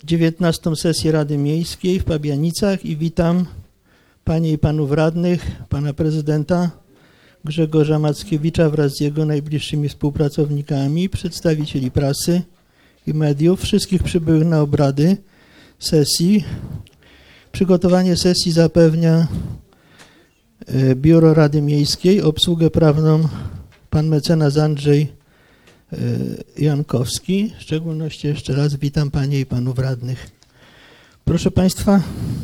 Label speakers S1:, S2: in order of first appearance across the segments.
S1: 19. sesję Rady Miejskiej w Pabianicach i witam Panie i Panów Radnych, Pana Prezydenta Grzegorza Mackiewicza wraz z jego najbliższymi współpracownikami, przedstawicieli prasy i mediów, wszystkich przybyłych na obrady sesji. Przygotowanie sesji zapewnia Biuro Rady Miejskiej, obsługę prawną Pan mecenas Andrzej Jankowski. W szczególności jeszcze raz witam Panie i Panów Radnych. Proszę Państwa,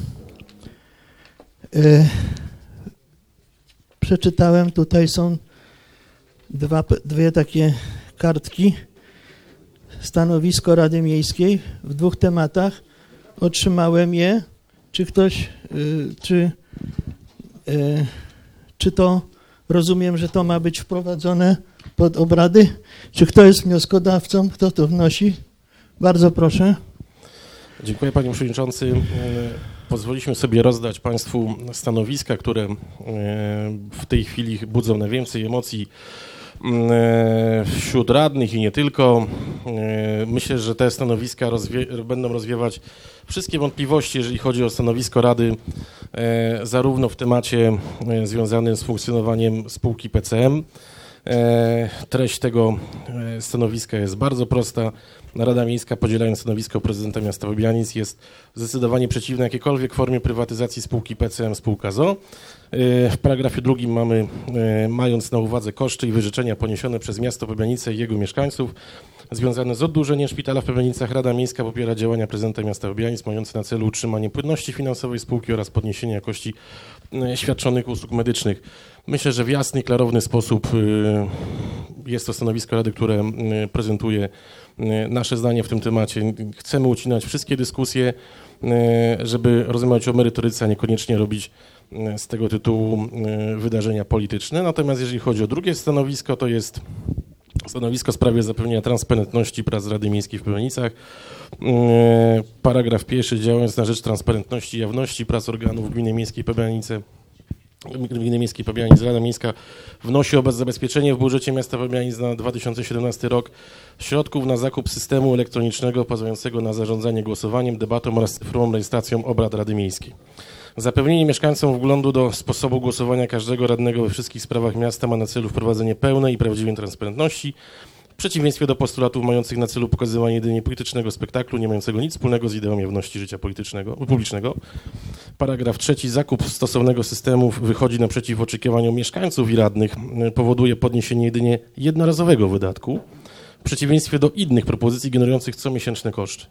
S1: przeczytałem, tutaj są dwie takie kartki, stanowisko Rady Miejskiej w dwóch tematach. Otrzymałem je. Czy ktoś, czy to, rozumiem, że to ma być wprowadzone pod obrady? Czy kto jest wnioskodawcą? Kto to wnosi? Bardzo proszę.
S2: Dziękuję Panie Przewodniczący. Pozwoliliśmy sobie rozdać Państwu stanowiska, które w tej chwili budzą najwięcej emocji wśród radnych i nie tylko. Myślę, że te stanowiska będą rozwiewać wszystkie wątpliwości, jeżeli chodzi o stanowisko Rady, zarówno w temacie związanym z funkcjonowaniem spółki PCM. Treść tego stanowiska jest bardzo prosta. Rada Miejska, podzielając stanowisko prezydenta miasta Pabianic, jest zdecydowanie przeciwna jakiejkolwiek formie prywatyzacji spółki PCM, spółka ZO. W paragrafie drugim mamy, mając na uwadze koszty i wyrzeczenia poniesione przez miasto Pabianice i jego mieszkańców związane z oddłużeniem szpitala w Pabianicach, Rada Miejska popiera działania prezydenta miasta Pabianic mające na celu utrzymanie płynności finansowej spółki oraz podniesienie jakości świadczonych usług medycznych. Myślę, że w jasny, klarowny sposób jest to stanowisko Rady, które prezentuje nasze zdanie w tym temacie. Chcemy ucinać wszystkie dyskusje, żeby rozmawiać o merytoryce, a niekoniecznie robić z tego tytułu wydarzenia polityczne. Natomiast jeżeli chodzi o drugie stanowisko, to jest stanowisko w sprawie zapewnienia transparentności prac Rady Miejskiej w Pabianicach. Paragraf pierwszy. Działając na rzecz transparentności i jawności prac organów Gminy Miejskiej Pabianice, Rada Miejska wnosi o zabezpieczenie w budżecie miasta Pabianic na 2017 rok środków na zakup systemu elektronicznego pozwalającego na zarządzanie głosowaniem, debatą oraz cyfrową rejestracją obrad Rady Miejskiej. Zapewnienie mieszkańcom wglądu do sposobu głosowania każdego radnego we wszystkich sprawach miasta ma na celu wprowadzenie pełnej i prawdziwej transparentności, w przeciwieństwie do postulatów mających na celu pokazywanie jedynie politycznego spektaklu, nie mającego nic wspólnego z ideą jawności życia publicznego. Paragraf trzeci. Zakup stosownego systemu wychodzi naprzeciw oczekiwaniom mieszkańców i radnych, powoduje podniesienie jedynie jednorazowego wydatku, w przeciwieństwie do innych propozycji generujących comiesięczne koszty.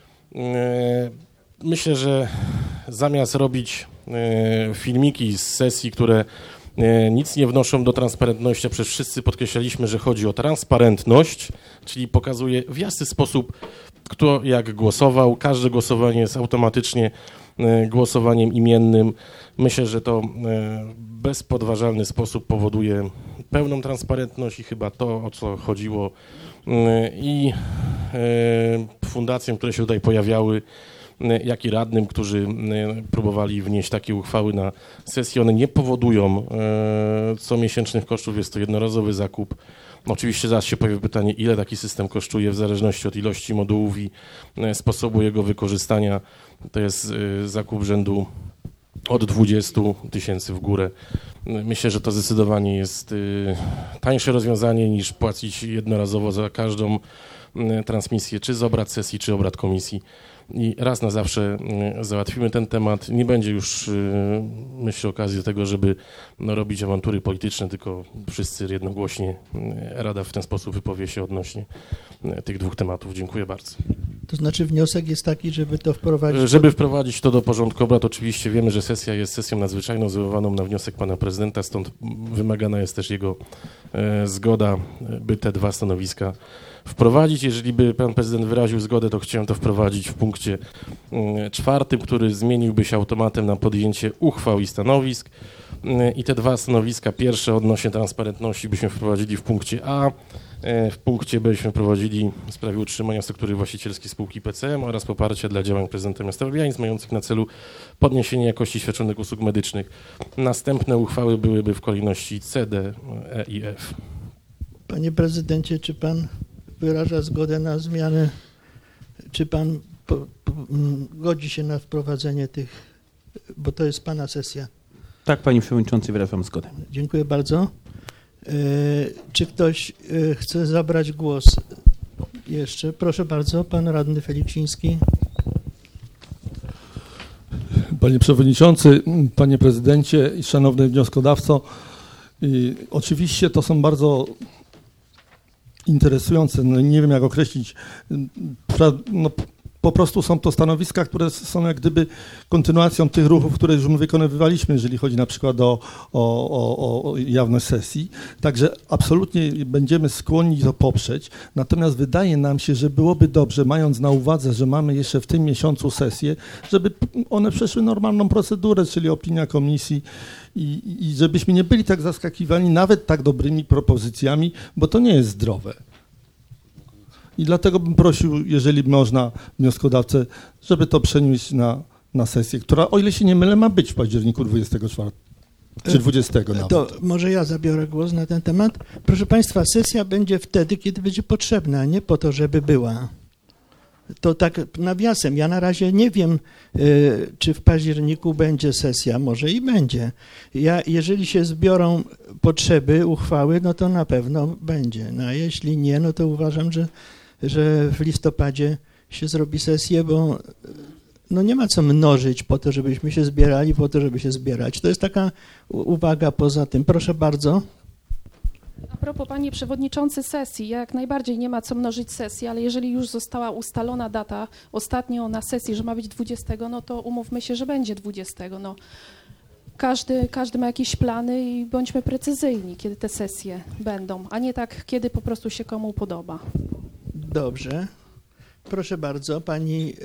S2: Myślę, że zamiast robić filmiki z sesji, które nic nie wnoszą do transparentności, a przecież wszyscy podkreślaliśmy, że chodzi o transparentność, czyli pokazuje w jasny sposób, kto jak głosował. Każde głosowanie jest automatycznie głosowaniem imiennym. Myślę, że to w bezpodważalny sposób powoduje pełną transparentność i chyba to, o co chodziło i fundacjom, które się tutaj pojawiały, jak i radnym, którzy próbowali wnieść takie uchwały na sesję. One nie powodują comiesięcznych kosztów, jest to jednorazowy zakup. Oczywiście zaraz się pojawi pytanie, ile taki system kosztuje w zależności od ilości modułów i sposobu jego wykorzystania. To jest zakup rzędu od 20 000 w górę. Myślę, że to zdecydowanie jest tańsze rozwiązanie niż płacić jednorazowo za każdą transmisję, czy z obrad sesji, czy obrad komisji. I raz na zawsze załatwimy ten temat. Nie będzie już, myślę, okazji do tego, żeby robić awantury polityczne, tylko wszyscy jednogłośnie Rada w ten sposób wypowie się odnośnie tych dwóch tematów. Dziękuję bardzo.
S1: To znaczy wniosek jest taki, żeby to wprowadzić?
S2: Żeby wprowadzić to do porządku obrad, oczywiście wiemy, że sesja jest sesją nadzwyczajną zwoływaną na wniosek pana prezydenta, stąd wymagana jest też jego zgoda, by te dwa stanowiska wprowadzić. Jeżeli by pan prezydent wyraził zgodę, to chciałem to wprowadzić w punkcie 4, który zmieniłby się automatem na podjęcie uchwał i stanowisk. I te dwa stanowiska, pierwsze odnośnie transparentności byśmy wprowadzili w punkcie A, w punkcie B byśmy wprowadzili w sprawie utrzymania struktury właścicielskiej spółki PCM oraz poparcia dla działań prezydenta miasta Pabianic mających na celu podniesienie jakości świadczonych usług medycznych. Następne uchwały byłyby w kolejności C, D, E i F.
S1: Panie prezydencie, czy pan wyraża zgodę na zmianę, czy pan godzi się na wprowadzenie tych, bo to jest pana sesja.
S3: Tak, panie przewodniczący, wyrażam zgodę.
S1: Dziękuję bardzo. Czy ktoś chce zabrać głos jeszcze? Proszę bardzo, pan radny Feliksiński.
S4: Panie przewodniczący, panie prezydencie i szanowny wnioskodawco, oczywiście to są bardzo interesujące, no nie wiem jak określić, no, po prostu są to stanowiska, które są jak gdyby kontynuacją tych ruchów, które już my wykonywaliśmy, jeżeli chodzi na przykład o jawność sesji. Także absolutnie będziemy skłonni to poprzeć. Natomiast wydaje nam się, że byłoby dobrze, mając na uwadze, że mamy jeszcze w tym miesiącu sesję, żeby one przeszły normalną procedurę, czyli opinia komisji i żebyśmy nie byli tak zaskakiwani nawet tak dobrymi propozycjami, bo to nie jest zdrowe. I dlatego bym prosił, jeżeli można, wnioskodawcę, żeby to przenieść na sesję, która, o ile się nie mylę, ma być w październiku 24 czy 20 nawet.
S1: To może ja zabiorę głos na ten temat. Proszę Państwa, sesja będzie wtedy, kiedy będzie potrzebna, a nie po to, żeby była. To tak nawiasem, ja na razie nie wiem, czy w październiku będzie sesja, może i będzie. Jeżeli się zbiorą potrzeby, uchwały, no to na pewno będzie. No a jeśli nie, no to uważam, że w listopadzie się zrobi sesję, bo no nie ma co mnożyć po to, żebyśmy się zbierali, po to, żeby się zbierać. To jest taka uwaga poza tym. Proszę bardzo.
S5: A propos, panie przewodniczący sesji, jak najbardziej nie ma co mnożyć sesji, ale jeżeli już została ustalona data ostatnio na sesji, że ma być 20, no to umówmy się, że będzie 20. No, każdy ma jakieś plany i bądźmy precyzyjni, kiedy te sesje będą, a nie tak, kiedy po prostu się komu podoba.
S1: Dobrze. Proszę bardzo, pani...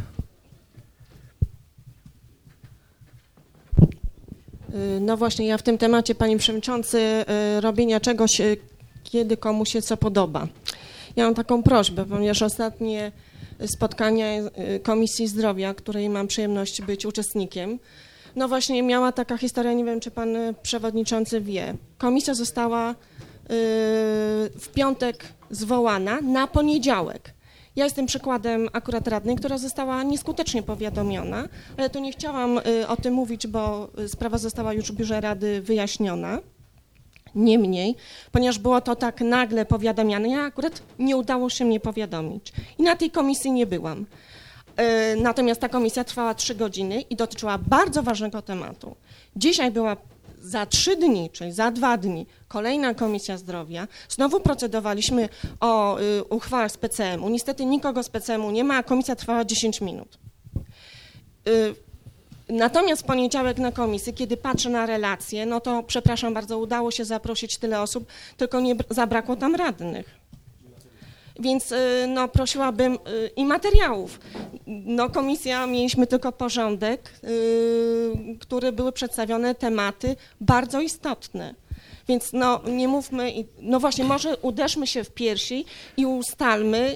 S6: No właśnie, ja w tym temacie, panie przewodniczący, robienia czegoś, kiedy komu się co podoba. Ja mam taką prośbę, ponieważ ostatnie spotkania Komisji Zdrowia, której mam przyjemność być uczestnikiem, no właśnie miała taka historia, nie wiem, czy pan przewodniczący wie. Komisja została w piątek zwołana na poniedziałek. Ja jestem przykładem akurat radnej, która została nieskutecznie powiadomiona, ale tu nie chciałam o tym mówić, bo sprawa została już w biurze rady wyjaśniona. Niemniej, ponieważ było to tak nagle powiadamiane, ja akurat nie udało się mnie powiadomić i na tej komisji nie byłam. Natomiast ta komisja trwała 3 godziny i dotyczyła bardzo ważnego tematu. Dzisiaj była za 3 dni, czyli za 2 dni, kolejna Komisja Zdrowia. Znowu procedowaliśmy o uchwałach z PCM-u. Niestety nikogo z PCM-u nie ma, a komisja trwała 10 minut. Natomiast w poniedziałek na komisji, kiedy patrzę na relacje, no to przepraszam bardzo, udało się zaprosić tyle osób, tylko nie zabrakło tam radnych. Więc no, prosiłabym i materiałów. No, komisja, mieliśmy tylko porządek, który były przedstawione tematy bardzo istotne. Więc no, nie mówmy, no właśnie, może uderzmy się w piersi i ustalmy,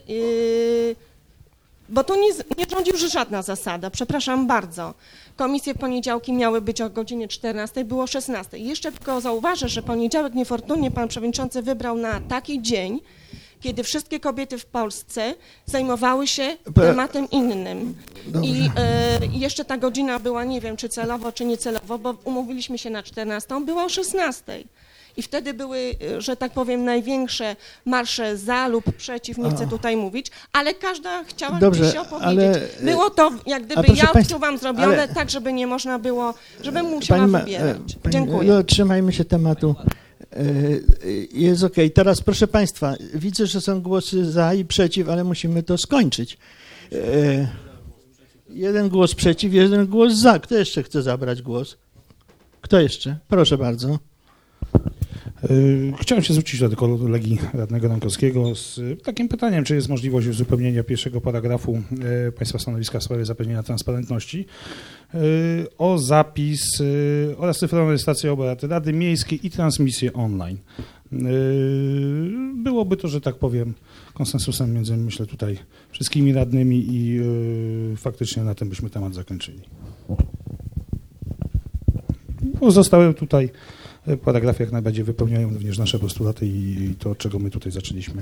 S6: bo to nie rządzi już żadna zasada, przepraszam bardzo. Komisje w poniedziałki miały być o godzinie 14, było 16. I jeszcze tylko zauważę, że poniedziałek niefortunnie pan przewodniczący wybrał na taki dzień, kiedy wszystkie kobiety w Polsce zajmowały się tematem innym. Dobrze. I jeszcze ta godzina była, nie wiem, czy celowo, czy niecelowo, bo umówiliśmy się na 14, była o 16. I wtedy były, że tak powiem, największe marsze za lub przeciw, nie chcę tutaj mówić, ale każda chciała gdzieś się opowiedzieć. Ale, było to, jak gdyby ja odczuwam zrobione, tak, żeby nie można było, żebym musiała wybierać. Dziękuję.
S1: No, trzymajmy się tematu. Jest okej. Teraz proszę Państwa, widzę, że są głosy za i przeciw, ale musimy to skończyć. Jeden głos przeciw, jeden głos za. Kto jeszcze chce zabrać głos? Kto jeszcze? Proszę bardzo.
S7: Chciałem się zwrócić do kolegi radnego Dankowskiego z takim pytaniem, czy jest możliwość uzupełnienia pierwszego paragrafu Państwa stanowiska w sprawie zapewnienia transparentności o zapis oraz cyfrową rejestrację obrad Rady Miejskiej i transmisję online. Byłoby to, że tak powiem, konsensusem między, myślę, tutaj wszystkimi radnymi i faktycznie na tym byśmy temat zakończyli. Zostały tutaj Paragrafy jak najbardziej wypełniają również nasze postulaty i to, od czego my tutaj zaczęliśmy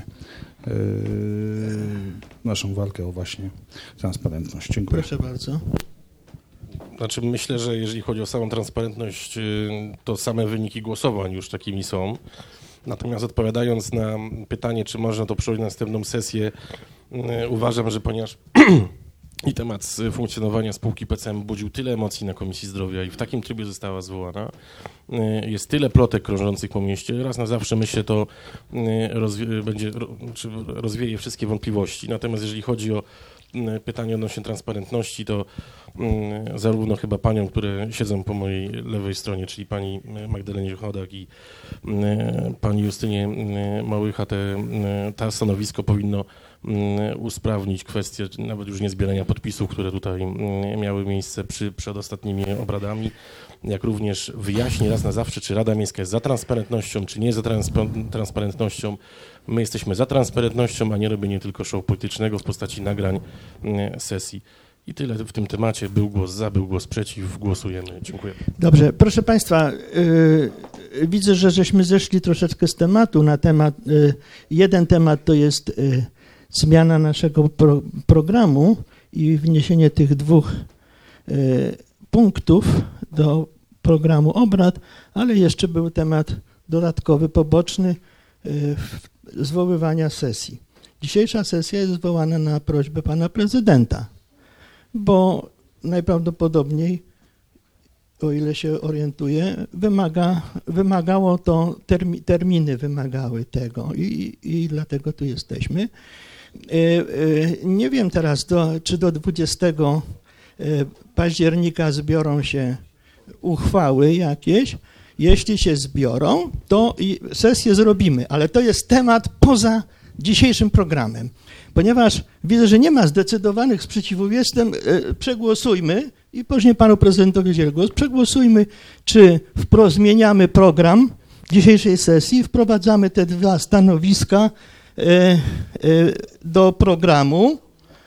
S7: naszą walkę o właśnie transparentność. Dziękuję.
S1: Proszę bardzo.
S2: Znaczy myślę, że jeżeli chodzi o samą transparentność, to same wyniki głosowań już takimi są. Natomiast odpowiadając na pytanie, czy można to przełożyć na następną sesję, uważam, że ponieważ i temat funkcjonowania spółki PCM budził tyle emocji na Komisji Zdrowia i w takim trybie została zwołana, jest tyle plotek krążących po mieście, raz na zawsze myślę, to rozwieje wszystkie wątpliwości. Natomiast jeżeli chodzi o pytanie odnośnie transparentności, to zarówno chyba paniom, które siedzą po mojej lewej stronie, czyli pani Magdalenie Chodak i pani Justynie Małycha, to stanowisko powinno usprawnić kwestię nawet już nie zbierania podpisów, które tutaj miały miejsce przed ostatnimi obradami, jak również wyjaśni raz na zawsze, czy Rada Miejska jest za transparentnością, czy nie jest za transparentnością. My jesteśmy za transparentnością, a nie robienie tylko show politycznego w postaci nagrań sesji. I tyle w tym temacie. Był głos za, był głos przeciw. Głosujemy. Dziękuję.
S1: Dobrze, proszę Państwa, widzę, że żeśmy zeszli troszeczkę z tematu na temat. Jeden temat to jest zmiana naszego programu i wniesienie tych dwóch punktów do programu obrad, ale jeszcze był temat dodatkowy, poboczny zwoływania sesji. Dzisiejsza sesja jest zwołana na prośbę pana prezydenta, bo najprawdopodobniej, o ile się orientuję, wymagało to, terminy wymagały tego i dlatego tu jesteśmy. Nie wiem teraz, czy do 20 października zbiorą się uchwały jakieś. Jeśli się zbiorą, to sesję zrobimy, ale to jest temat poza dzisiejszym programem. Ponieważ widzę, że nie ma zdecydowanych sprzeciwów, przegłosujmy i później panu prezydentowi udzielę głos, przegłosujmy, czy zmieniamy program dzisiejszej sesji, wprowadzamy te dwa stanowiska do programu,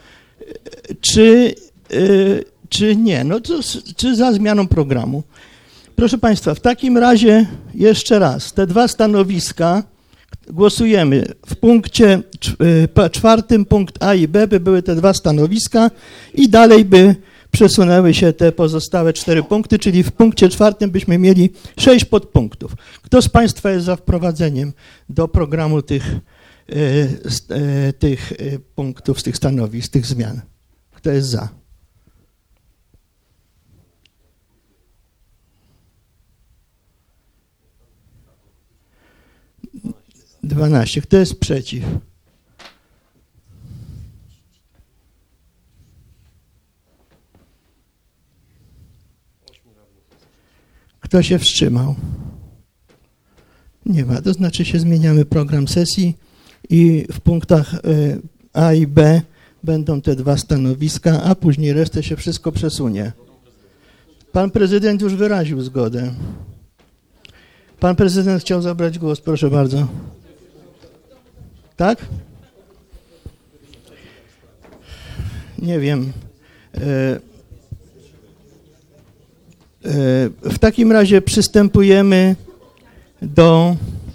S1: czy nie, czy za zmianą programu. Proszę Państwa, w takim razie jeszcze raz, te dwa stanowiska głosujemy. W punkcie 4 punkt A i B by były te dwa stanowiska i dalej by przesunęły się te pozostałe 4 punkty, czyli w punkcie 4 byśmy mieli 6 podpunktów. Kto z Państwa jest za wprowadzeniem do programu tych punktów, z tych stanowisk, tych zmian? Kto jest za? 12. Kto jest przeciw? Kto się wstrzymał? Nie ma. To znaczy się zmieniamy program sesji i w punktach A i B będą te dwa stanowiska, a później resztę się wszystko przesunie. Pan prezydent już wyraził zgodę. Pan prezydent chciał zabrać głos. Proszę bardzo. Tak? Nie wiem. W takim razie przystępujemy do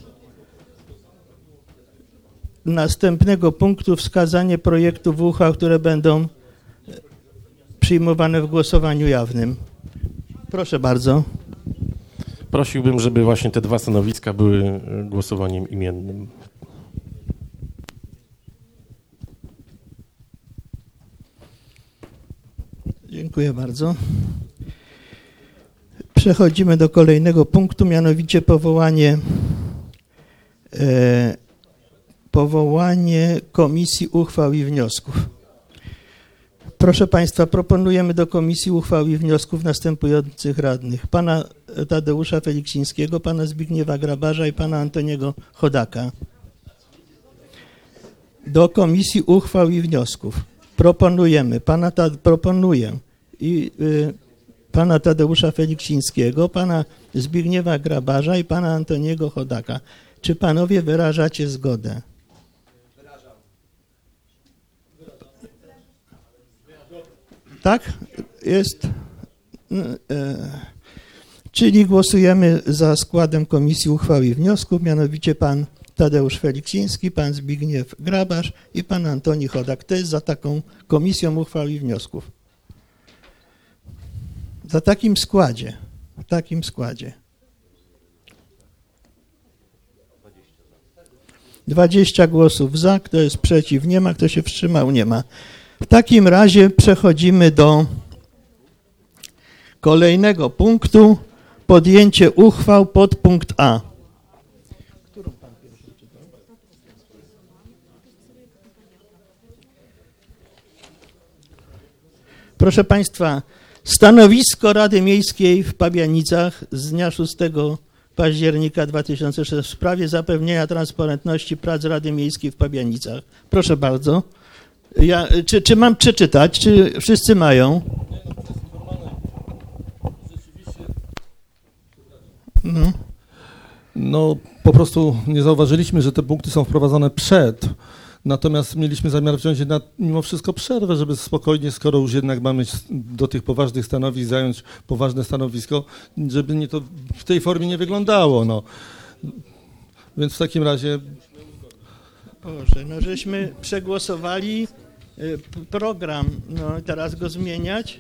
S1: następnego punktu, wskazanie projektów uchwał, które będą przyjmowane w głosowaniu jawnym. Proszę bardzo.
S2: Prosiłbym, żeby właśnie te dwa stanowiska były głosowaniem imiennym.
S1: Dziękuję bardzo. Przechodzimy do kolejnego punktu, mianowicie powołanie Komisji Uchwał i Wniosków. Proszę Państwa, proponujemy do Komisji Uchwał i Wniosków następujących radnych. Pana Tadeusza Feliksińskiego, pana Zbigniewa Grabarza i pana Antoniego Chodaka. Do Komisji Uchwał i Wniosków proponujemy pana Tadeusza Feliksińskiego, pana Zbigniewa Grabarza i pana Antoniego Chodaka. Czy panowie wyrażacie zgodę? Tak? Jest. Czyli głosujemy za składem Komisji Uchwał i Wniosków, mianowicie pan Tadeusz Feliksiński, pan Zbigniew Grabarz i pan Antoni Chodak. Kto jest za taką Komisją Uchwał i Wniosków? Za takim składzie. W takim składzie. 20 głosów za, kto jest przeciw? Nie ma, kto się wstrzymał? Nie ma. W takim razie przechodzimy do kolejnego punktu. Podjęcie uchwał, podpunkt A. Proszę Państwa, stanowisko Rady Miejskiej w Pabianicach z dnia 6 października 2006 w sprawie zapewnienia transparentności prac Rady Miejskiej w Pabianicach. Proszę bardzo. Czy mam przeczytać? Czy wszyscy mają?
S4: No, po prostu nie zauważyliśmy, że te punkty są wprowadzone przed. Natomiast mieliśmy zamiar wziąć jednak mimo wszystko przerwę, żeby spokojnie, skoro już jednak mamy do tych poważnych stanowisk zająć poważne stanowisko, żeby nie to w tej formie nie wyglądało. No. Więc w takim razie...
S1: Boże, no żeśmy przegłosowali program, no teraz go zmieniać.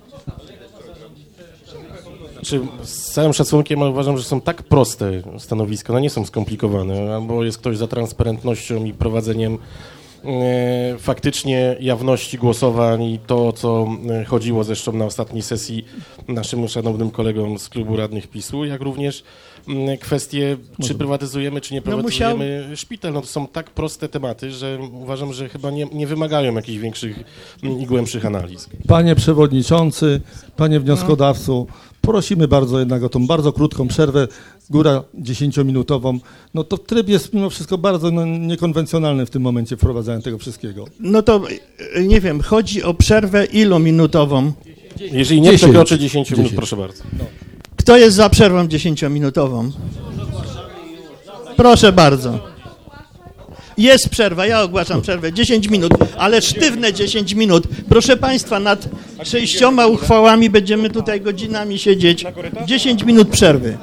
S2: Z całym szacunkiem, ale uważam, że są tak proste stanowiska, no nie są skomplikowane, albo jest ktoś za transparentnością i prowadzeniem faktycznie jawności głosowań i to, o co chodziło zresztą na ostatniej sesji naszym szanownym kolegom z klubu radnych PiS-u, jak również kwestie, czy prywatyzujemy, czy nie prywatyzujemy szpital. No to są tak proste tematy, że uważam, że chyba nie wymagają jakichś większych i głębszych analiz.
S4: Panie przewodniczący, panie wnioskodawco, prosimy bardzo jednak o tą bardzo krótką przerwę, góra 10-minutową. No to tryb jest mimo wszystko bardzo niekonwencjonalny w tym momencie wprowadzania tego wszystkiego.
S1: No to nie wiem, chodzi o przerwę ilominutową?
S2: Jeżeli nie przekroczy 10 minut, proszę bardzo. No.
S1: Kto jest za przerwą 10-minutową? Proszę bardzo. Jest przerwa, ja ogłaszam przerwę 10 minut, ale sztywne 10 minut. Proszę Państwa, nad 6 uchwałami będziemy tutaj godzinami siedzieć. 10 minut przerwy.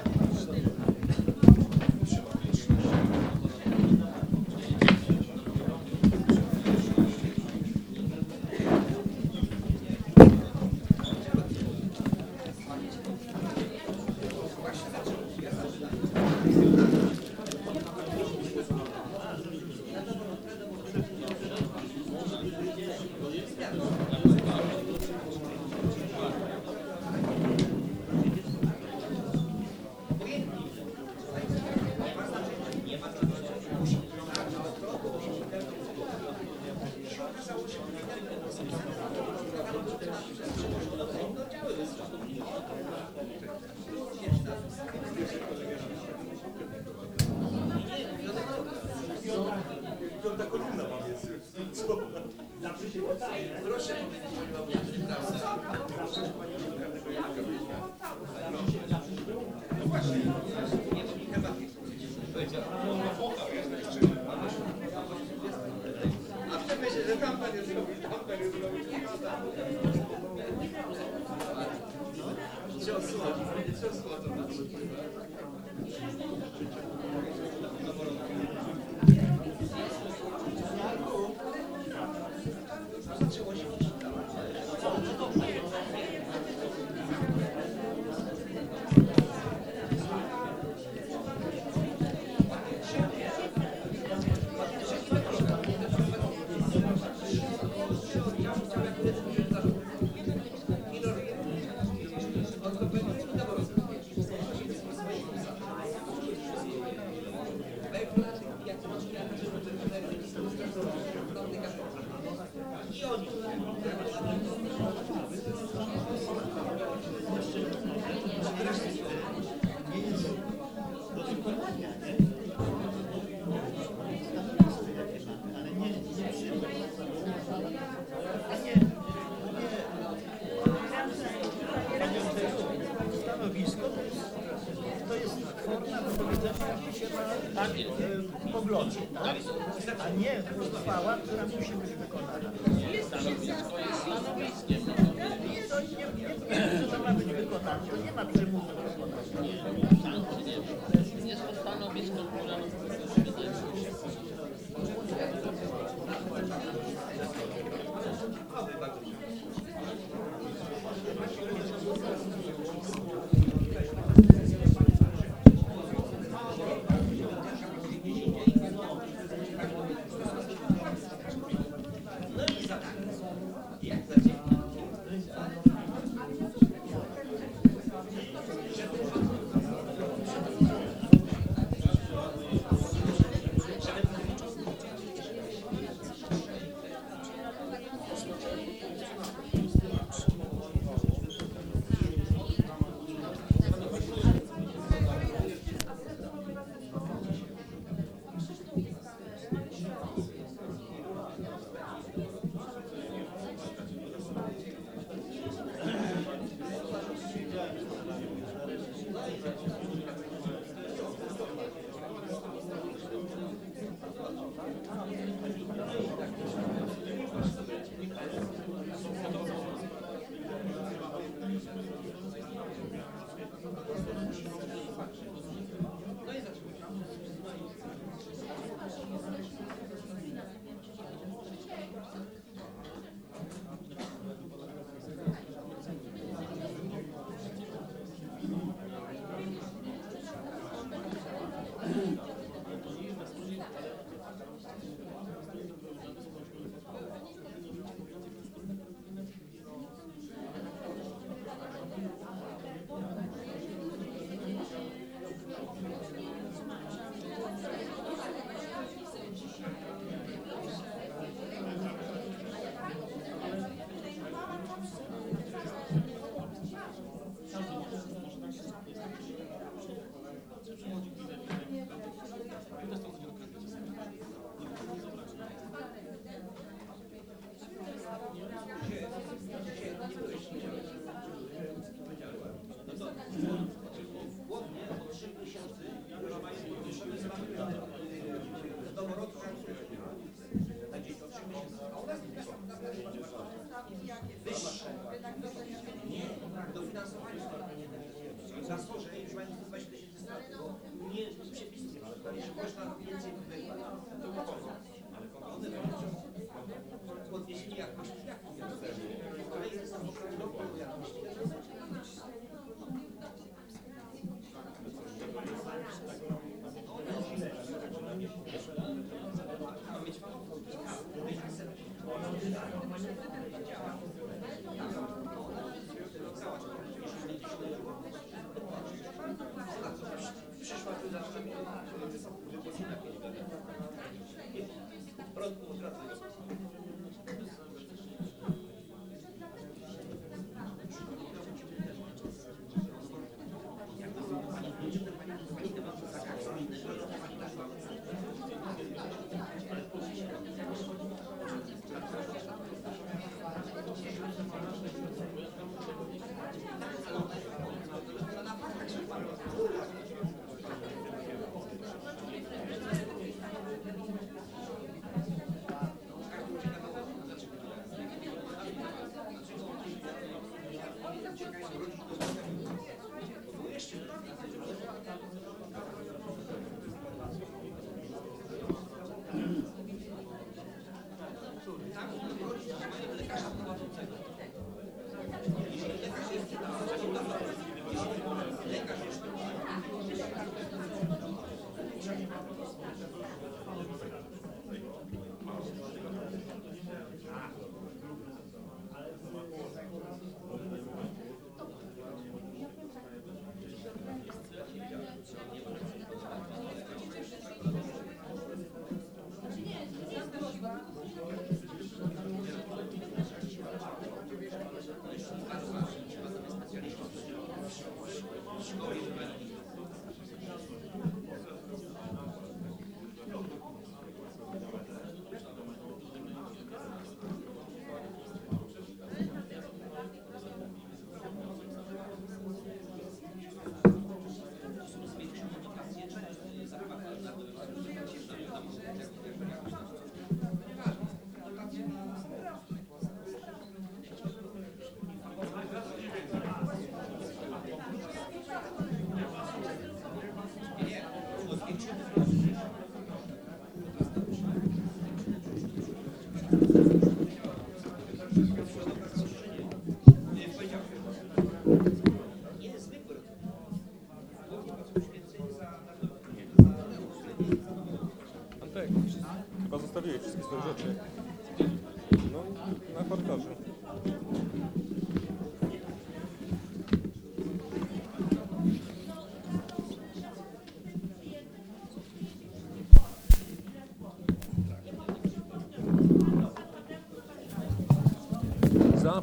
S8: poglądy, tak? A nie uchwała, która musi być wykonana. Stanowisko. To ma być wykonane, to nie ma przymusu wykonania.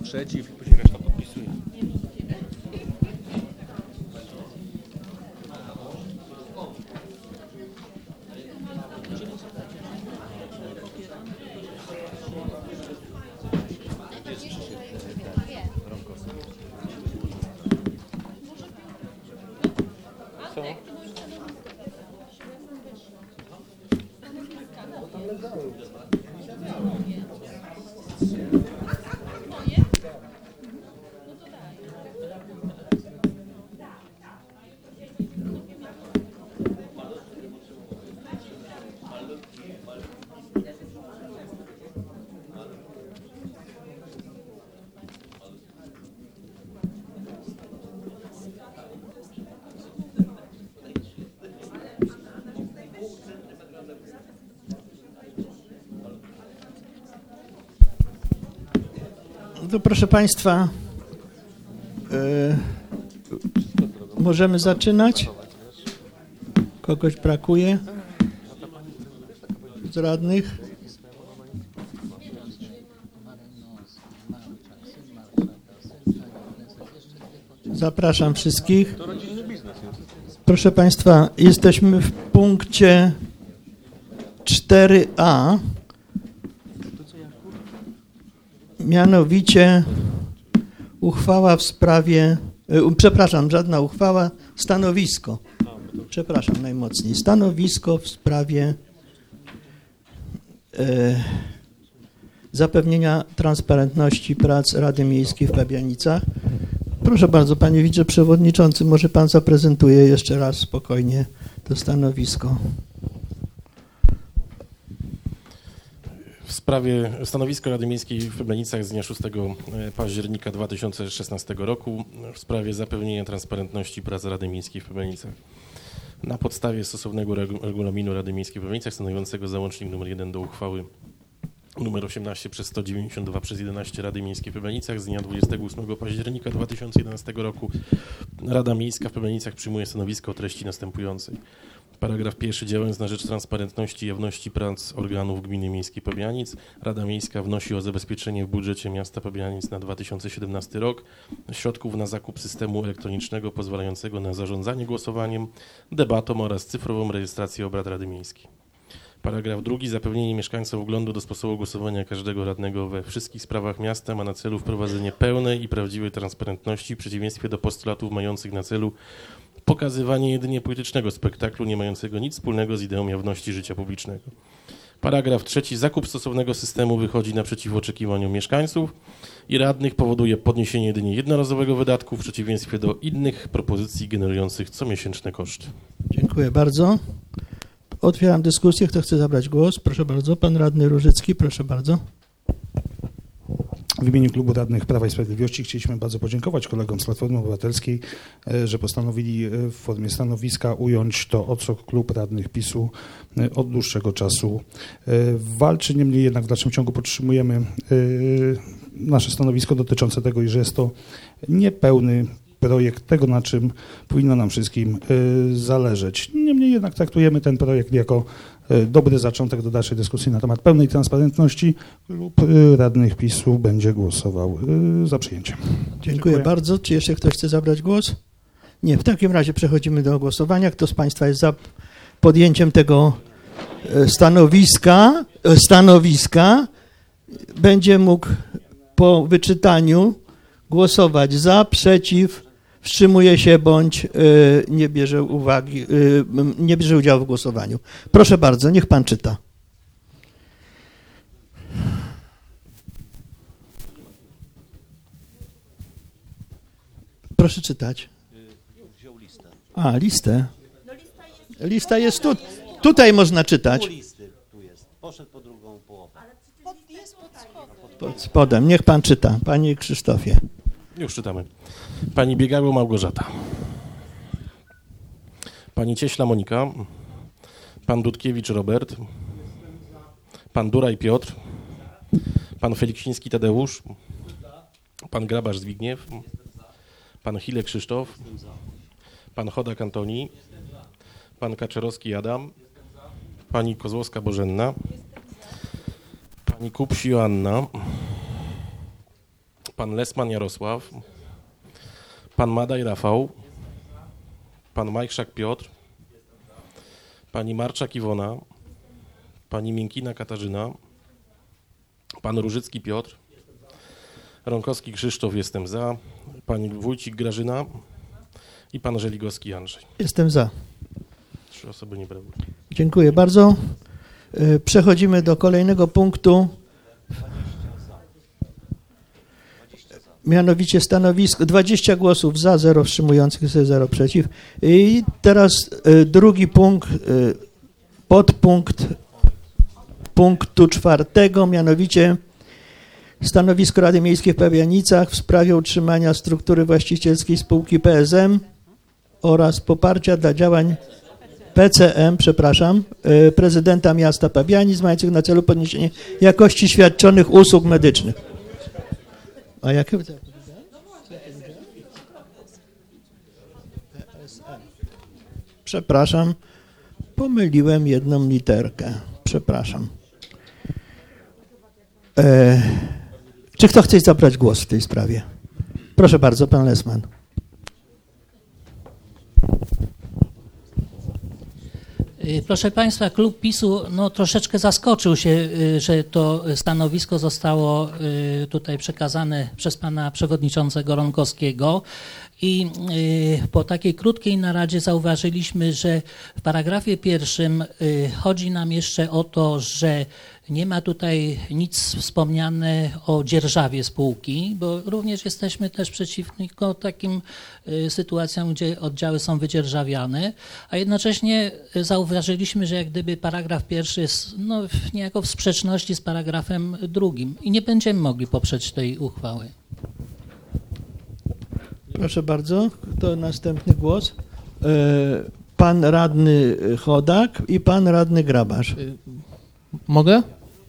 S3: Przeciw, później reszta podpisuje.
S1: To proszę Państwa, możemy zaczynać? Kogoś brakuje z radnych? Zapraszam wszystkich. Proszę Państwa, jesteśmy w punkcie 4a. Mianowicie uchwała w sprawie, żadna uchwała, stanowisko. Przepraszam najmocniej. Stanowisko w sprawie zapewnienia transparentności prac Rady Miejskiej w Pabianicach. Proszę bardzo, panie wiceprzewodniczący, może pan zaprezentuje jeszcze raz spokojnie to stanowisko.
S2: W sprawie stanowiska Rady Miejskiej w Pabianicach z dnia 6 października 2016 roku w sprawie zapewnienia transparentności prac Rady Miejskiej w Pabianicach. Na podstawie stosownego regulaminu Rady Miejskiej w Pabianicach stanowiącego załącznik nr 1 do uchwały nr 18/192/11 Rady Miejskiej w Pabianicach z dnia 28 października 2011 roku Rada Miejska w Pabianicach przyjmuje stanowisko o treści następującej. Paragraf 1. Działając na rzecz transparentności i jawności prac organów Gminy Miejskiej Pabianic, Rada Miejska wnosi o zabezpieczenie w budżecie miasta Pabianic na 2017 rok środków na zakup systemu elektronicznego pozwalającego na zarządzanie głosowaniem, debatą oraz cyfrową rejestrację obrad Rady Miejskiej. Paragraf 2. Zapewnienie mieszkańcom wglądu do sposobu głosowania każdego radnego we wszystkich sprawach miasta ma na celu wprowadzenie pełnej i prawdziwej transparentności w przeciwieństwie do postulatów mających na celu pokazywanie jedynie politycznego spektaklu nie mającego nic wspólnego z ideą jawności życia publicznego. Paragraf 3. Zakup stosownego systemu wychodzi naprzeciw oczekiwaniom mieszkańców i radnych, powoduje podniesienie jedynie jednorazowego wydatku w przeciwieństwie do innych propozycji generujących comiesięczne koszty.
S1: Dziękuję bardzo. Otwieram dyskusję. Kto chce zabrać głos? Proszę bardzo. Pan radny Różycki, proszę bardzo.
S7: W imieniu Klubu Radnych Prawa i Sprawiedliwości chcieliśmy bardzo podziękować kolegom z Platformy Obywatelskiej, że postanowili w formie stanowiska ująć to, o co Klub Radnych PiS-u od dłuższego czasu walczy. Niemniej jednak w dalszym ciągu podtrzymujemy nasze stanowisko dotyczące tego, iż jest to niepełny projekt tego, na czym powinno nam wszystkim zależeć. Niemniej jednak traktujemy ten projekt jako dobry zaczątek do dalszej dyskusji na temat pełnej transparentności. Klub Radnych PiS-u będzie głosował za przyjęciem.
S1: Dziękuję bardzo. Czy jeszcze ktoś chce zabrać głos? Nie. W takim razie przechodzimy do głosowania. Kto z Państwa jest za podjęciem tego stanowiska będzie mógł po wyczytaniu głosować za, przeciw, wstrzymuje się bądź nie bierze udziału w głosowaniu. Proszę bardzo, niech pan czyta. Proszę czytać.
S9: Wziął listę.
S1: A, listę. Lista jest tu. Tutaj można czytać.
S9: Pół listy tu jest. Poszedł po drugą połowę.
S1: Pod spodem. Niech pan czyta. Panie Krzysztofie.
S2: Już czytamy. Pani Biegało Małgorzata. Pani Cieśla Monika. Pan Dudkiewicz Robert. Pan Duraj Piotr. Pan Feliksiński Tadeusz. Pan Grabarz Zbigniew. Pan Hile Krzysztof. Pan Chodak Antoni. Pan Kaczerowski Adam. Pani Kozłowska Bożenna. Pani Kupsi Joanna. pan Lesman Jarosław, pan Madaj Rafał, pan Majchrzak Piotr, pani Marczak Iwona, pani Miękina Katarzyna, pan Różycki Piotr, Ronkowski Krzysztof, jestem za, pani Wójcik Grażyna i pan Żeligowski Andrzej.
S1: Jestem za.
S2: 3 osoby nie brały.
S1: Dziękuję bardzo. Przechodzimy do kolejnego punktu. Mianowicie stanowisko, 20 głosów za, 0 wstrzymujących się, 0 przeciw. I teraz drugi punkt, podpunkt punktu 4, mianowicie stanowisko Rady Miejskiej w Pabianicach w sprawie utrzymania struktury właścicielskiej spółki PSM oraz poparcia dla działań PCM, prezydenta miasta Pabianic, mających na celu podniesienie jakości świadczonych usług medycznych. A jakie? Przepraszam, pomyliłem jedną literkę. Przepraszam. Czy kto chce zabrać głos w tej sprawie? Proszę bardzo, pan Lesman.
S10: Proszę Państwa, klub PiS-u troszeczkę zaskoczył się, że to stanowisko zostało tutaj przekazane przez pana przewodniczącego Ronkowskiego i po takiej krótkiej naradzie zauważyliśmy, że w paragrafie 1 chodzi nam jeszcze o to, że nie ma tutaj nic wspomniane o dzierżawie spółki, bo również jesteśmy też przeciwko takim sytuacjom, gdzie oddziały są wydzierżawiane, a jednocześnie zauważyliśmy, że jak gdyby paragraf 1 jest niejako w sprzeczności z paragrafem 2 i nie będziemy mogli poprzeć tej uchwały.
S1: Proszę bardzo, to następny głos. Pan radny Chodak i pan radny Grabarz.
S3: Mogę?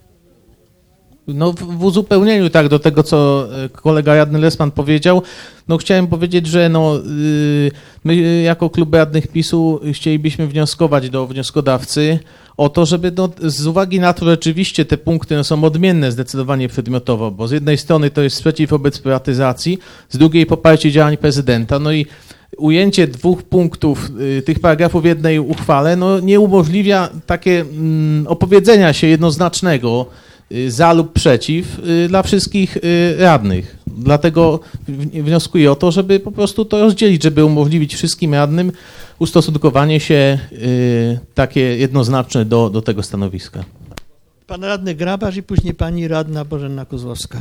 S3: W uzupełnieniu do tego, co kolega radny Lesman powiedział, chciałem powiedzieć, że my jako klub radnych PiS-u chcielibyśmy wnioskować do wnioskodawcy o to, żeby z uwagi na to, że rzeczywiście te punkty są odmienne zdecydowanie przedmiotowo, bo z jednej strony to jest sprzeciw wobec prywatyzacji, z drugiej poparcie działań prezydenta, i ujęcie 2 punktów tych paragrafów w jednej uchwale nie umożliwia takie opowiedzenia się jednoznacznego za lub przeciw dla wszystkich radnych. Dlatego wnioskuję o to, żeby po prostu to rozdzielić, żeby umożliwić wszystkim radnym ustosunkowanie się takie jednoznaczne do tego stanowiska.
S1: Pan radny Grabarz i później pani radna Bożena Kozłowska.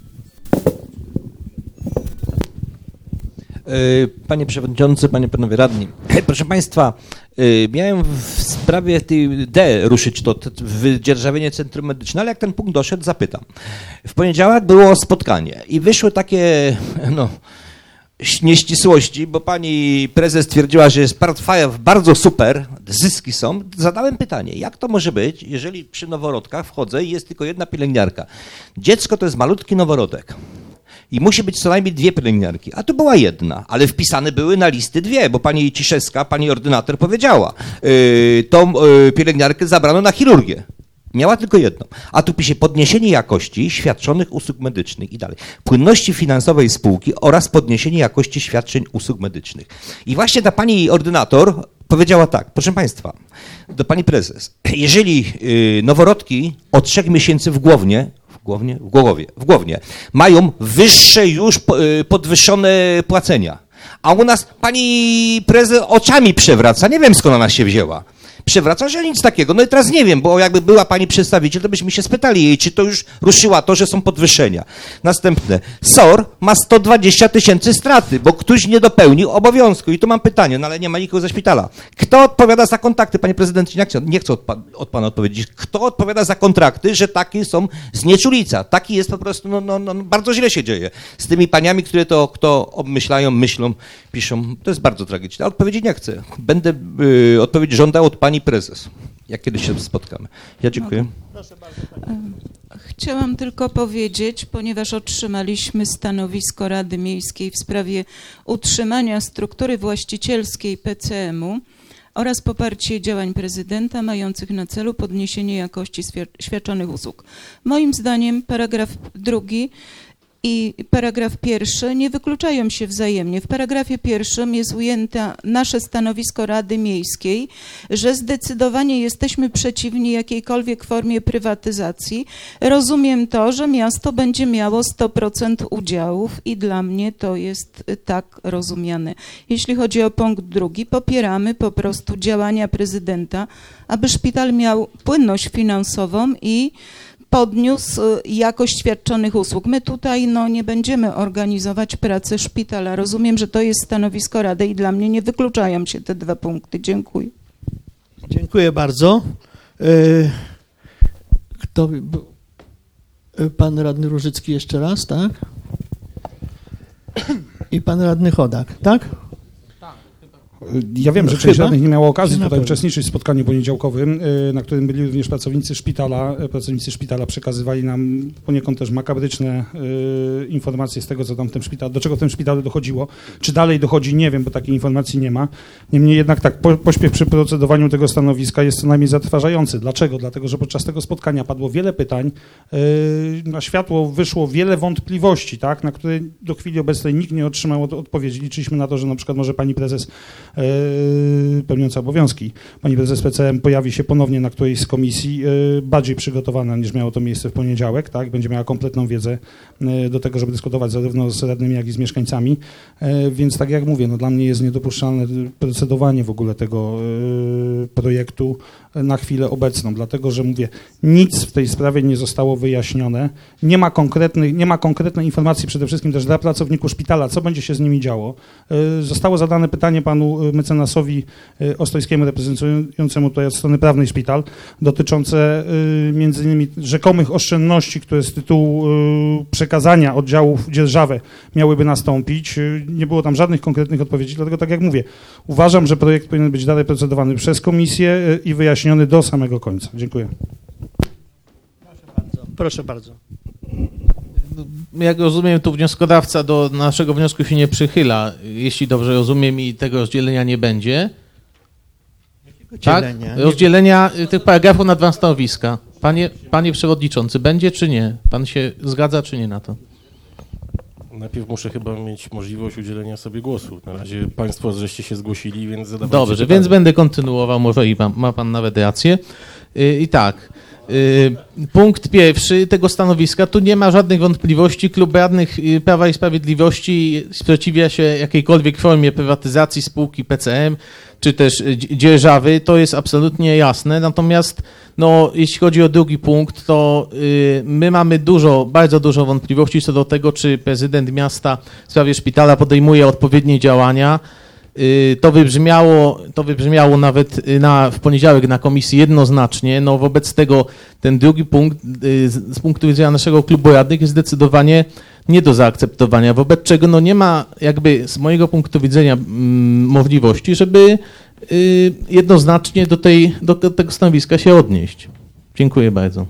S11: Panie Przewodniczący, Panie Panowie Radni. Proszę Państwa, miałem w sprawie tej D ruszyć to wydzierżawienie centrum medyczne, ale jak ten punkt doszedł, zapytam. W poniedziałek było spotkanie i wyszły takie nieścisłości, bo pani prezes twierdziła, że jest bardzo super, zyski są. Zadałem pytanie, jak to może być, jeżeli przy noworodkach wchodzę i jest tylko jedna pielęgniarka. Dziecko to jest malutki noworodek. I musi być co najmniej 2 pielęgniarki. A tu była jedna, ale wpisane były na listy 2, bo pani Ciszewska, pani ordynator powiedziała, tą pielęgniarkę zabrano na chirurgię. Miała tylko jedną. A tu pisze podniesienie jakości świadczonych usług medycznych i dalej. Płynności finansowej spółki oraz podniesienie jakości świadczeń usług medycznych. I właśnie ta pani ordynator powiedziała tak, proszę Państwa, do pani prezes, jeżeli noworodki od 3 miesięcy w Głowie mają wyższe już podwyższone płacenia. A u nas pani prezes oczami przewraca, nie wiem skąd ona się wzięła. Przewraca, że nic takiego. I teraz nie wiem, bo jakby była pani przedstawiciel, to byśmy się spytali jej, czy to już ruszyła to, że są podwyższenia. Następne. SOR ma 120 000 straty, bo ktoś nie dopełnił obowiązku. I tu mam pytanie, ale nie ma nikogo ze szpitala. Kto odpowiada za kontrakty, panie prezydencie? Nie chcę od pana odpowiedzieć. Kto odpowiada za kontrakty, że takie są znieczulica? Taki jest po prostu, bardzo źle się dzieje. Z tymi paniami, które to kto obmyślają, myślą, piszą. To jest bardzo tragiczne. Odpowiedzi nie chcę. Będę odpowiedzi żądał od pani prezes, jak kiedyś się spotkamy. Ja dziękuję.
S12: Chciałam tylko powiedzieć, ponieważ otrzymaliśmy stanowisko Rady Miejskiej w sprawie utrzymania struktury właścicielskiej PCM-u oraz poparcie działań prezydenta mających na celu podniesienie jakości świadczonych usług. Moim zdaniem paragraf 2 i paragraf pierwszy nie wykluczają się wzajemnie. W paragrafie pierwszym jest ujęte nasze stanowisko Rady Miejskiej, że zdecydowanie jesteśmy przeciwni jakiejkolwiek formie prywatyzacji. Rozumiem to, że miasto będzie miało 100% udziałów i dla mnie to jest tak rozumiane. Jeśli chodzi o punkt drugi, popieramy po prostu działania prezydenta, aby szpital miał płynność finansową i podniósł jakość świadczonych usług. My tutaj nie będziemy organizować pracy szpitala. Rozumiem, że to jest stanowisko Rady i dla mnie nie wykluczają się te dwa punkty. Dziękuję.
S1: Dziękuję bardzo. Pan radny Różycki jeszcze raz, tak? I pan radny Chodak, tak?
S7: Ja wiem, że część radnych nie miała okazji tutaj uczestniczyć w spotkaniu poniedziałkowym, na którym byli również pracownicy szpitala. Pracownicy szpitala przekazywali nam poniekąd też makabryczne informacje z tego, co tam w tym szpitalu, do czego w tym szpitalu dochodziło. Czy dalej dochodzi, nie wiem, bo takiej informacji nie ma. Niemniej jednak tak pośpiech przy procedowaniu tego stanowiska jest co najmniej zatrważający. Dlaczego? Dlatego, że podczas tego spotkania padło wiele pytań, na światło wyszło wiele wątpliwości, tak, na które do chwili obecnej nikt nie otrzymał odpowiedzi. Liczyliśmy na to, że na przykład może pani prezes pełniąca obowiązki, pani prezes PCM pojawi się ponownie na którejś z komisji bardziej przygotowana niż miało to miejsce w poniedziałek, tak? Będzie miała kompletną wiedzę do tego, żeby dyskutować zarówno z radnymi, jak i z mieszkańcami, więc tak jak mówię, dla mnie jest niedopuszczalne procedowanie w ogóle tego projektu na chwilę obecną, dlatego że mówię, nic w tej sprawie nie zostało wyjaśnione, nie ma konkretnej informacji przede wszystkim też dla pracowników szpitala, co będzie się z nimi działo. Zostało zadane pytanie panu mecenasowi Ostojskiemu, reprezentującemu tutaj od strony prawnej szpital, dotyczące między innymi rzekomych oszczędności, które z tytułu przekazania oddziałów w dzierżawę miałyby nastąpić. Nie było tam żadnych konkretnych odpowiedzi, dlatego tak jak mówię, uważam, że projekt powinien być dalej procedowany przez komisję i wyjaśniony do samego końca. Dziękuję.
S1: Proszę bardzo.
S3: Jak rozumiem, tu wnioskodawca do naszego wniosku się nie przychyla, jeśli dobrze rozumiem, i tego rozdzielenia nie będzie. Tak? Rozdzielenia tych paragrafów na dwa stanowiska. Panie przewodniczący, będzie czy nie? Pan się zgadza czy nie na to?
S2: Najpierw muszę chyba mieć możliwość udzielenia sobie głosu. Na razie państwo żeście się zgłosili, więc zadawajcie
S3: Dobrze,
S2: pytania.
S3: więc będę kontynuował, może i ma pan nawet rację. I tak, punkt pierwszy tego stanowiska, tu nie ma żadnych wątpliwości. Klub Radnych Prawa i Sprawiedliwości sprzeciwia się jakiejkolwiek formie prywatyzacji spółki PCM, czy też dzierżawy, to jest absolutnie jasne. Natomiast jeśli chodzi o drugi punkt, to my mamy bardzo dużo wątpliwości co do tego, czy prezydent miasta w sprawie szpitala podejmuje odpowiednie działania. To wybrzmiało nawet w poniedziałek na komisji jednoznacznie. Wobec tego ten drugi punkt z punktu widzenia naszego klubu radnych jest zdecydowanie nie do zaakceptowania, wobec czego nie ma jakby z mojego punktu widzenia możliwości, żeby jednoznacznie do tego stanowiska się odnieść. Dziękuję bardzo.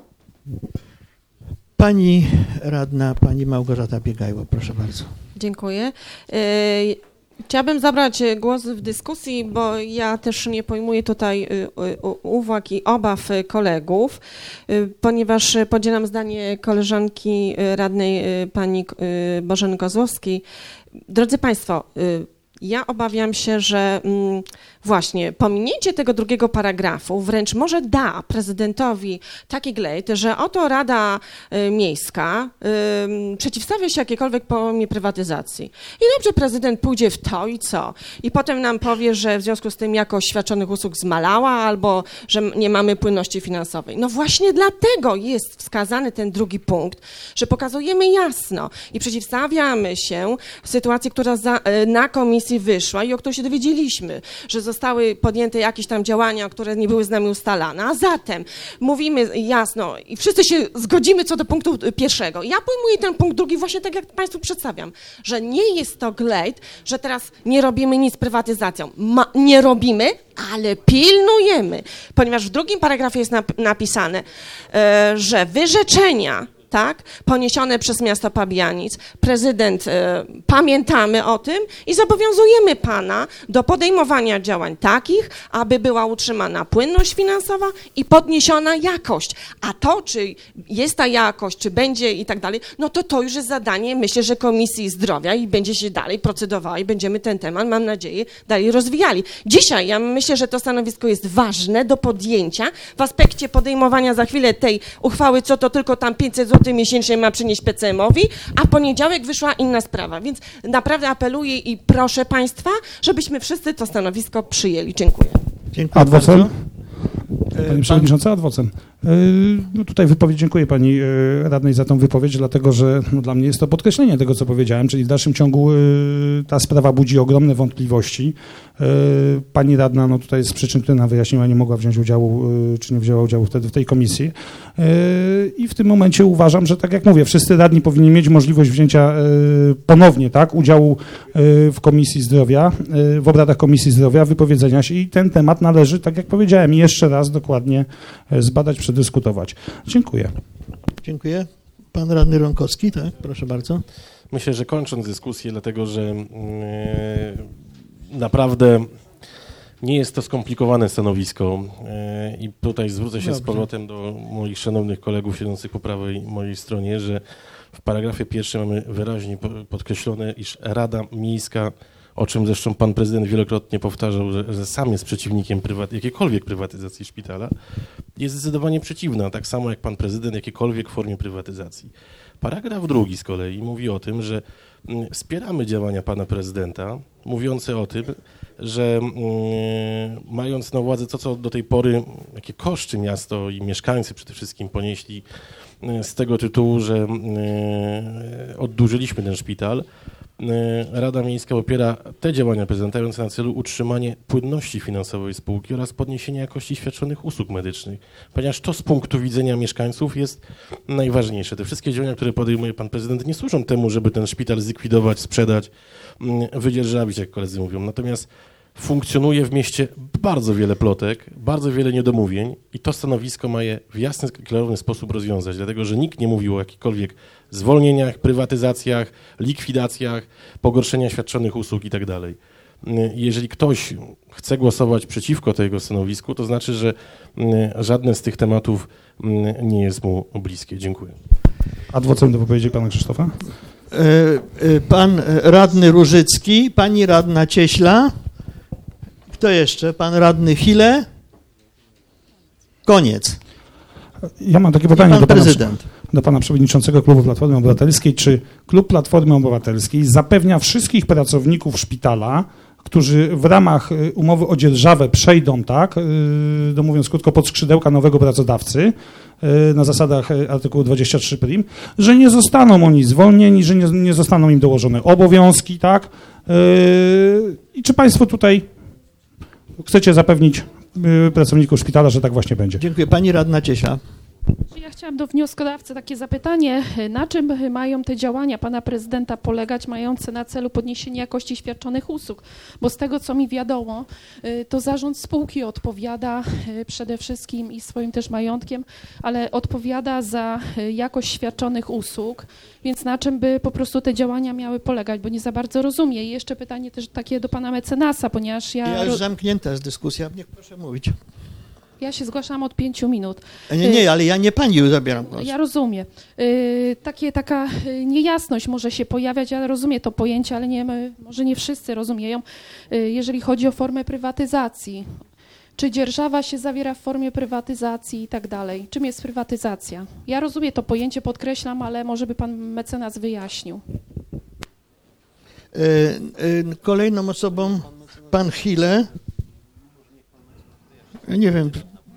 S1: Pani radna, pani Małgorzata Biegajło, proszę bardzo.
S6: Dziękuję. Chciałabym zabrać głos w dyskusji, bo ja też nie pojmuję tutaj uwag i obaw kolegów, ponieważ podzielam zdanie koleżanki radnej pani Bożeny Kozłowskiej. Drodzy Państwo, ja obawiam się, że właśnie pominięcie tego drugiego paragrafu wręcz może da prezydentowi taki glejt, że oto Rada Miejska przeciwstawia się jakiejkolwiek formie prywatyzacji. I dobrze, prezydent pójdzie w to i co? I potem nam powie, że w związku z tym jakość świadczonych usług zmalała albo że nie mamy płynności finansowej. Właśnie dlatego jest wskazany ten drugi punkt, że pokazujemy jasno i przeciwstawiamy się sytuacji, która na komisji wyszła i o której się dowiedzieliśmy, że zostały podjęte jakieś tam działania, które nie były z nami ustalane. A zatem mówimy jasno i wszyscy się zgodzimy co do punktu pierwszego. Ja pojmuję ten punkt drugi właśnie tak, jak Państwu przedstawiam, że nie jest to glejt, że teraz nie robimy nic z prywatyzacją. Nie robimy, ale pilnujemy, ponieważ w drugim paragrafie jest napisane, że wyrzeczenia tak, poniesione przez miasto Pabianic. Prezydent, pamiętamy o tym i zobowiązujemy pana do podejmowania działań takich, aby była utrzymana płynność finansowa i podniesiona jakość. A to, czy jest ta jakość, czy będzie i tak dalej, no to już jest zadanie, myślę, że Komisji Zdrowia i będzie się dalej procedowała i będziemy ten temat, mam nadzieję, dalej rozwijali. Dzisiaj ja myślę, że to stanowisko jest ważne do podjęcia w aspekcie podejmowania za chwilę tej uchwały, co to tylko tam 500 zł miesięcznie ma przynieść PCM-owi, a w poniedziałek wyszła inna sprawa. Więc naprawdę apeluję i proszę państwa, żebyśmy wszyscy to stanowisko przyjęli. Dziękuję.
S1: Dziękuję
S7: Adwocem?
S1: bardzo.
S7: Pani Przewodnicząca, adwocem. No tutaj dziękuję Pani Radnej za tą wypowiedź, dlatego że dla mnie jest to podkreślenie tego, co powiedziałem, czyli w dalszym ciągu ta sprawa budzi ogromne wątpliwości. Pani Radna, no tutaj z przyczyn, które nam wyjaśniła, nie mogła wziąć udziału, czy nie wzięła udziału wtedy w tej komisji. I w tym momencie uważam, że tak jak mówię, wszyscy radni powinni mieć możliwość wzięcia ponownie, tak, udziału w Komisji Zdrowia, w obradach Komisji Zdrowia, wypowiedzenia się i ten temat należy, tak jak powiedziałem, jeszcze raz dokładnie zbadać, przedyskutować. Dziękuję.
S1: Dziękuję. Pan radny Ronkowski, tak? Proszę bardzo.
S2: Myślę, że kończąc dyskusję, dlatego że naprawdę nie jest to skomplikowane stanowisko i tutaj zwrócę się z powrotem do moich szanownych kolegów siedzących po prawej mojej stronie, że w paragrafie pierwszym mamy wyraźnie podkreślone, iż Rada Miejska, o czym zresztą pan prezydent wielokrotnie powtarzał, że sam jest przeciwnikiem jakiejkolwiek prywatyzacji szpitala, jest zdecydowanie przeciwna, tak samo jak pan prezydent jakiejkolwiek formie prywatyzacji. Paragraf drugi z kolei mówi o tym, że wspieramy działania pana prezydenta, mówiące o tym, że mając na uwadze to, co do tej pory, jakie koszty miasto i mieszkańcy przede wszystkim ponieśli z tego tytułu, że oddłużyliśmy ten szpital, Rada Miejska popiera te działania prezydenta mające na celu utrzymanie płynności finansowej spółki oraz podniesienie jakości świadczonych usług medycznych, ponieważ to z punktu widzenia mieszkańców jest najważniejsze. Te wszystkie działania, które podejmuje pan prezydent, nie służą temu, żeby ten szpital zlikwidować, sprzedać, wydzierżawić, jak koledzy mówią. Natomiast funkcjonuje w mieście bardzo wiele plotek, bardzo wiele niedomówień i to stanowisko ma je w jasny, klarowny sposób rozwiązać, dlatego że nikt nie mówił o jakichkolwiek zwolnieniach, prywatyzacjach, likwidacjach, pogorszenia świadczonych usług i tak dalej. Jeżeli ktoś chce głosować przeciwko tego stanowisku, to znaczy, że żadne z tych tematów nie jest mu bliskie. Dziękuję.
S7: Adwocem do wypowiedzi pana Krzysztofa.
S1: Pan radny Różycki, pani radna Cieśla. Kto jeszcze? Pan radny Hile. Koniec.
S7: Ja mam takie pytanie
S1: do
S7: pana przewodniczącego Klubu Platformy Obywatelskiej. Czy Klub Platformy Obywatelskiej zapewnia wszystkich pracowników szpitala, którzy w ramach umowy o dzierżawę przejdą, tak, mówiąc krótko, pod skrzydełka nowego pracodawcy na zasadach artykułu 23 prim, że nie zostaną oni zwolnieni, że nie zostaną im dołożone obowiązki, tak? I czy państwo tutaj chcecie zapewnić pracowników szpitala, że tak właśnie będzie?
S1: Dziękuję. Pani radna Cieśla.
S5: Ja chciałam do wnioskodawcy takie zapytanie, na czym mają te działania pana prezydenta polegać, mające na celu podniesienie jakości świadczonych usług? Bo z tego, co mi wiadomo, to zarząd spółki odpowiada przede wszystkim i swoim też majątkiem, ale odpowiada za jakość świadczonych usług, więc na czym by po prostu te działania miały polegać, bo nie za bardzo rozumiem. I jeszcze pytanie też takie do pana mecenasa, ponieważ
S1: Ja już zamknięta jest dyskusja, niech proszę mówić.
S5: Ja się zgłaszam od 5 minut.
S1: Nie, ale ja nie pani zabieram głos.
S5: Ja rozumiem. Taka niejasność może się pojawiać, ja rozumiem to pojęcie, ale może nie wszyscy rozumieją, jeżeli chodzi o formę prywatyzacji. Czy dzierżawa się zawiera w formie prywatyzacji i tak dalej? Czym jest prywatyzacja? Ja rozumiem to pojęcie, podkreślam, ale może by pan mecenas wyjaśnił.
S1: Kolejną osobą pan Hile. Nie wiem,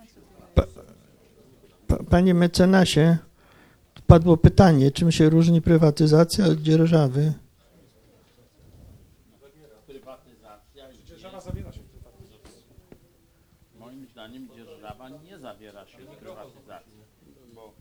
S1: panie mecenasie, padło pytanie, czym się różni prywatyzacja od dzierżawy?
S13: Dzierżawa zawiera się w prywatyzacji. Moim zdaniem dzierżawa nie zawiera się w prywatyzacji, bo...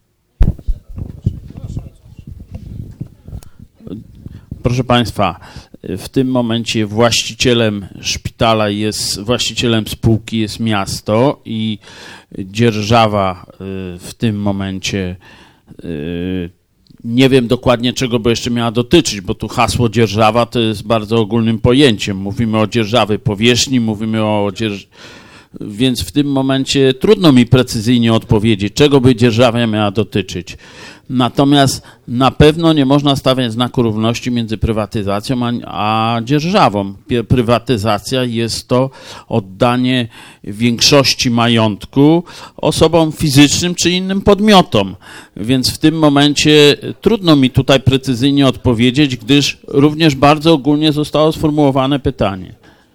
S13: Proszę państwa, w tym momencie właścicielem szpitala właścicielem spółki jest miasto i dzierżawa w tym momencie Nie wiem dokładnie, czego by jeszcze miała dotyczyć, bo tu hasło dzierżawa to jest bardzo ogólnym pojęciem. Mówimy o dzierżawie powierzchni, mówimy o więc w tym momencie trudno mi precyzyjnie odpowiedzieć, czego by dzierżawa miała dotyczyć. Natomiast na pewno nie można stawiać znaku równości między prywatyzacją a dzierżawą. Prywatyzacja jest to oddanie większości majątku osobom fizycznym czy innym podmiotom. Więc w tym momencie trudno mi tutaj precyzyjnie odpowiedzieć, gdyż również bardzo ogólnie zostało sformułowane pytanie.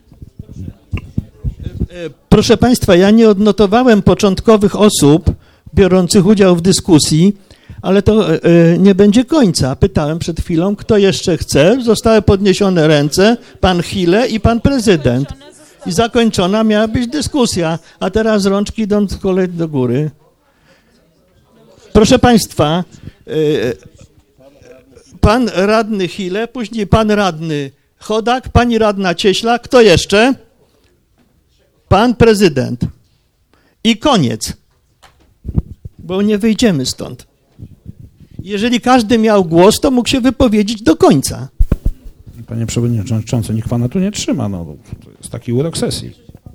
S1: Proszę Państwa, ja nie odnotowałem początkowych osób biorących udział w dyskusji, ale to nie będzie końca. Pytałem przed chwilą, kto jeszcze chce. Zostały podniesione ręce, pan Chile i pan prezydent. I zakończona miała być dyskusja, a teraz rączki idą z kolei do góry. Proszę Państwa, pan radny Chile, później pan radny Chodak, pani radna Cieśla, kto jeszcze? Pan prezydent. I koniec, bo nie wyjdziemy stąd. Jeżeli każdy miał głos, to mógł się wypowiedzieć do końca.
S7: Panie przewodniczący, nikt pana tu nie trzyma. No, to jest taki urok sesji.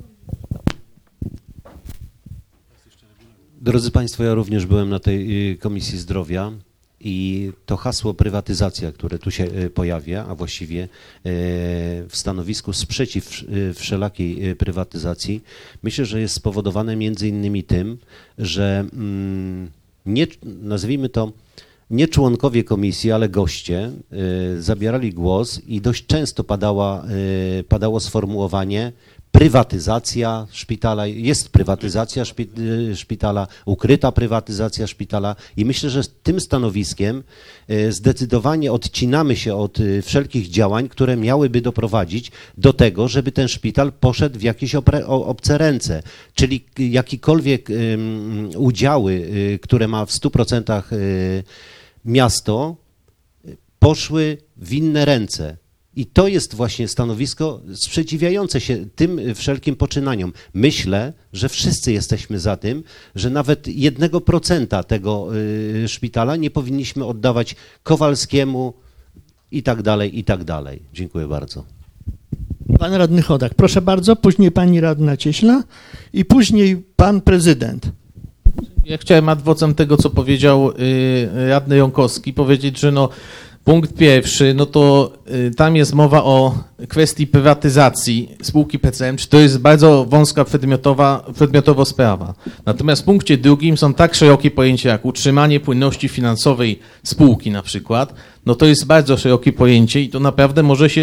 S9: Drodzy Państwo, ja również byłem na tej Komisji Zdrowia i to hasło prywatyzacja, które tu się pojawia, a właściwie w stanowisku sprzeciw wszelakiej prywatyzacji, myślę, że jest spowodowane między innymi tym, że nie, nazwijmy to, nie członkowie komisji, ale goście zabierali głos i dość często padało sformułowanie prywatyzacja szpitala, jest prywatyzacja szpitala, ukryta prywatyzacja szpitala i myślę, że tym stanowiskiem zdecydowanie odcinamy się od wszelkich działań, które miałyby doprowadzić do tego, żeby ten szpital poszedł w jakieś obce ręce, czyli jakikolwiek udziały, które ma w 100% miasto, poszły w inne ręce. I to jest właśnie stanowisko sprzeciwiające się tym wszelkim poczynaniom. Myślę, że wszyscy jesteśmy za tym, że nawet 1% tego szpitala nie powinniśmy oddawać Kowalskiemu i tak dalej, i tak dalej. Dziękuję bardzo.
S1: Pan radny Chodak, proszę bardzo, później pani radna Cieśla i później pan prezydent.
S3: Ja chciałem ad vocem tego, co powiedział radny Jąkowski, powiedzieć, że no punkt pierwszy, no to tam jest mowa o kwestii prywatyzacji spółki PCM, czy to jest bardzo wąska przedmiotowo sprawa. Natomiast w punkcie drugim są tak szerokie pojęcia jak utrzymanie płynności finansowej spółki na przykład, no to jest bardzo szerokie pojęcie i to naprawdę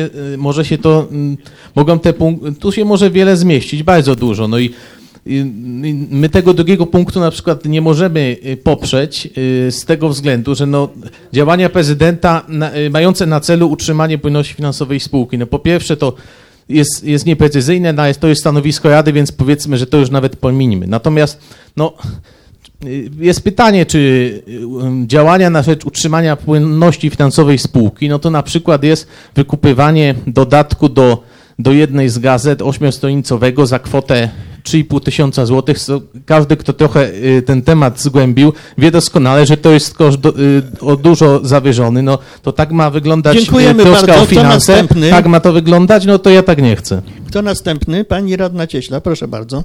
S3: tu się może wiele zmieścić, bardzo dużo. No i my tego drugiego punktu na przykład nie możemy poprzeć z tego względu, że no, działania prezydenta mające na celu utrzymanie płynności finansowej spółki, no po pierwsze to jest nieprecyzyjne, to jest stanowisko Rady, więc powiedzmy, że to już nawet pominimy. Natomiast no, jest pytanie, czy działania na rzecz utrzymania płynności finansowej spółki, no to na przykład jest wykupywanie dodatku do jednej z gazet 8-stronicowego za kwotę 3,5 tysiąca złotych. Każdy, kto trochę ten temat zgłębił, wie doskonale, że to jest koszt dużo zawyżony. No to tak ma wyglądać troska o finanse. Tak ma to wyglądać, no to ja tak nie chcę.
S1: Kto następny? Pani radna Cieśla, proszę bardzo.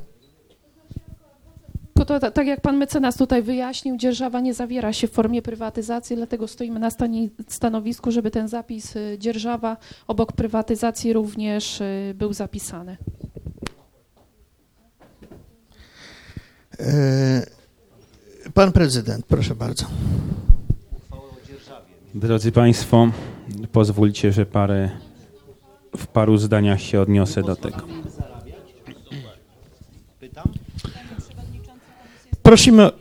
S5: To tak jak pan mecenas tutaj wyjaśnił, dzierżawa nie zawiera się w formie prywatyzacji, dlatego stoimy na stanowisku, żeby ten zapis dzierżawa obok prywatyzacji również był zapisany.
S1: Pan prezydent, proszę bardzo.
S14: Drodzy Państwo, pozwólcie, że w paru zdaniach się odniosę do tego.
S1: Prosimy.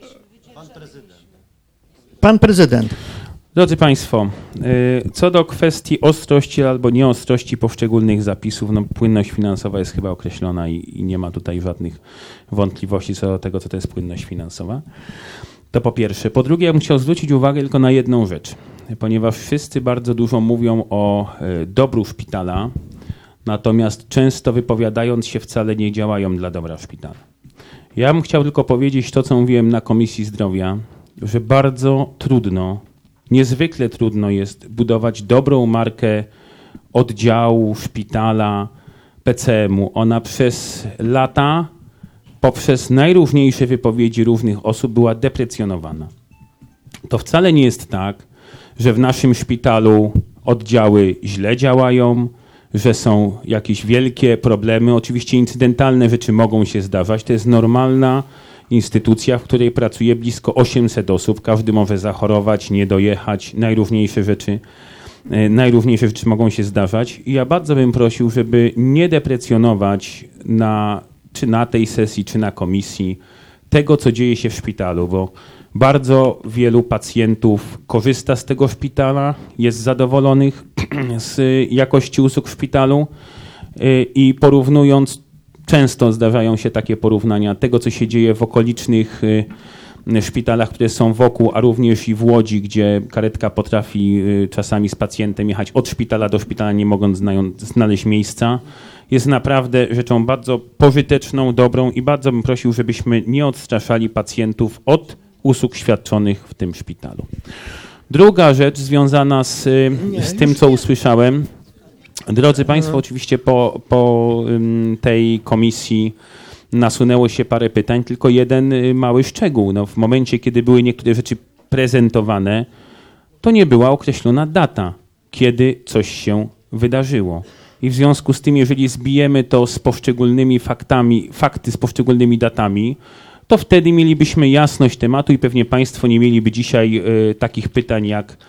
S1: Pan prezydent.
S14: Drodzy Państwo, co do kwestii ostrości albo nieostrości poszczególnych zapisów, no płynność finansowa jest chyba określona i nie ma tutaj żadnych wątpliwości co do tego, co to jest płynność finansowa. To po pierwsze. Po drugie, ja bym chciał zwrócić uwagę tylko na jedną rzecz, ponieważ wszyscy bardzo dużo mówią o dobru szpitala, natomiast często wypowiadając się wcale nie działają dla dobra szpitala. Ja bym chciał tylko powiedzieć to, co mówiłem na Komisji Zdrowia, że bardzo trudno Niezwykle trudno jest budować dobrą markę oddziału, szpitala, PCM-u. Ona przez lata, poprzez najróżniejsze wypowiedzi różnych osób była deprecjonowana. To wcale nie jest tak, że w naszym szpitalu oddziały źle działają, że są jakieś wielkie problemy. Oczywiście incydentalne rzeczy mogą się zdarzać. To jest normalna instytucja, w której pracuje blisko 800 osób. Każdy może zachorować, nie dojechać. Najróżniejsze rzeczy mogą się zdarzać. I ja bardzo bym prosił, żeby nie deprecjonować czy na tej sesji, czy na komisji tego, co dzieje się w szpitalu, bo bardzo wielu pacjentów korzysta z tego szpitala, jest zadowolonych z jakości usług w szpitalu i porównując, często zdarzają się takie porównania tego, co się dzieje w okolicznych szpitalach, które są wokół, a również i w Łodzi, gdzie karetka potrafi czasami z pacjentem jechać od szpitala do szpitala, nie mogąc znaleźć miejsca. Jest naprawdę rzeczą bardzo pożyteczną, dobrą i bardzo bym prosił, żebyśmy nie odstraszali pacjentów od usług świadczonych w tym szpitalu. Druga rzecz związana z tym, co usłyszałem. Drodzy Państwo, oczywiście po tej komisji nasunęło się parę pytań, tylko jeden mały szczegół. No, w momencie, kiedy były niektóre rzeczy prezentowane, to nie była określona data, kiedy coś się wydarzyło. I w związku z tym, jeżeli zbijemy to z poszczególnymi fakty z poszczególnymi datami, to wtedy mielibyśmy jasność tematu i pewnie Państwo nie mieliby dzisiaj takich pytań,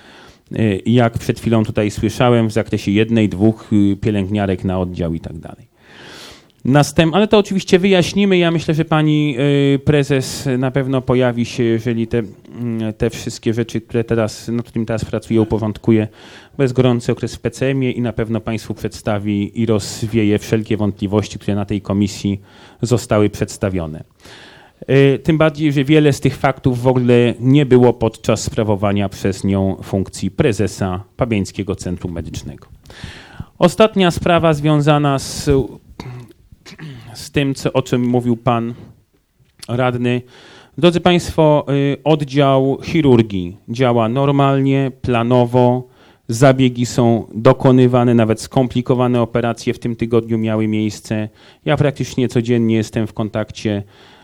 S14: jak przed chwilą tutaj słyszałem w zakresie 1, 2 pielęgniarek na oddział i tak dalej. Ale to oczywiście wyjaśnimy. Ja myślę, że pani prezes na pewno pojawi się, jeżeli te wszystkie rzeczy, nad którymi teraz pracuje, uporządkuje. Bo jest gorący okres w PCM-ie i na pewno Państwu przedstawi i rozwieje wszelkie wątpliwości, które na tej komisji zostały przedstawione. Tym bardziej, że wiele z tych faktów w ogóle nie było podczas sprawowania przez nią funkcji prezesa Pabiańskiego Centrum Medycznego. Ostatnia sprawa związana z tym, o czym mówił pan radny. Drodzy Państwo, oddział chirurgii działa normalnie, planowo, zabiegi są dokonywane, nawet skomplikowane operacje w tym tygodniu miały miejsce. Ja praktycznie codziennie jestem w kontakcie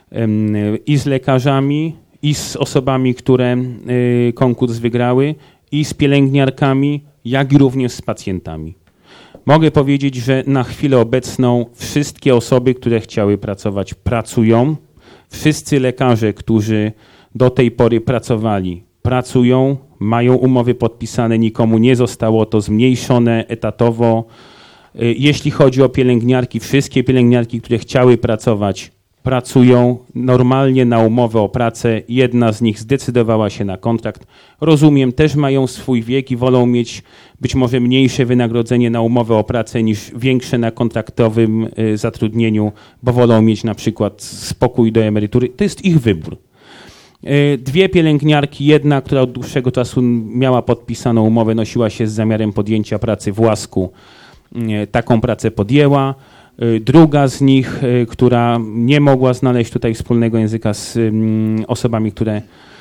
S14: i z lekarzami, i z osobami, które konkurs wygrały, i z pielęgniarkami, jak i również z pacjentami. Mogę powiedzieć, że na chwilę obecną wszystkie osoby, które chciały pracować, pracują. Wszyscy lekarze, którzy do tej pory pracowali, pracują, mają umowy podpisane, nikomu nie zostało to zmniejszone etatowo. Jeśli chodzi o pielęgniarki, wszystkie pielęgniarki, które chciały pracować, pracują normalnie na umowę o pracę. Jedna z nich zdecydowała się na kontrakt. Rozumiem, też mają swój wiek i wolą mieć być może mniejsze wynagrodzenie na umowę o pracę niż większe na kontraktowym zatrudnieniu, bo wolą mieć na przykład spokój do emerytury. To jest ich wybór. 2 pielęgniarki, jedna, która od dłuższego czasu miała podpisaną umowę, nosiła się z zamiarem podjęcia pracy w Łasku, taką pracę podjęła. Druga z nich, która nie mogła znaleźć tutaj wspólnego języka z osobami, które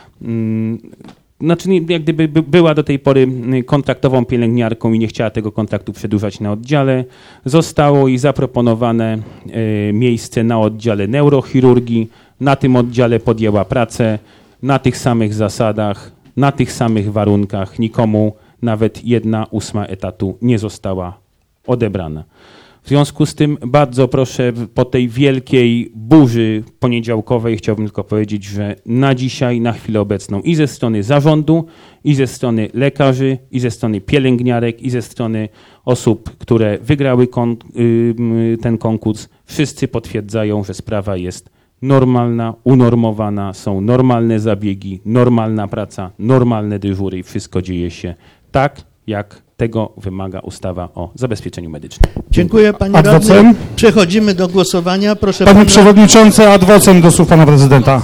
S14: jak gdyby była do tej pory kontraktową pielęgniarką i nie chciała tego kontraktu przedłużać na oddziale, zostało jej zaproponowane miejsce na oddziale neurochirurgii. Na tym oddziale podjęła pracę na tych samych zasadach, na tych samych warunkach. Nikomu nawet 1/8 etatu nie została odebrana. W związku z tym bardzo proszę, po tej wielkiej burzy poniedziałkowej chciałbym tylko powiedzieć, że na dzisiaj, na chwilę obecną i ze strony zarządu, i ze strony lekarzy, i ze strony pielęgniarek, i ze strony osób, które wygrały ten konkurs, wszyscy potwierdzają, że sprawa jest normalna, unormowana, są normalne zabiegi, normalna praca, normalne dyżury i wszystko dzieje się tak, jak tego wymaga ustawa o zabezpieczeniu medycznym.
S1: Dziękuję panie radny. Przechodzimy do głosowania. Proszę
S7: Panie przewodniczący, ad vocem do słów pana prezydenta.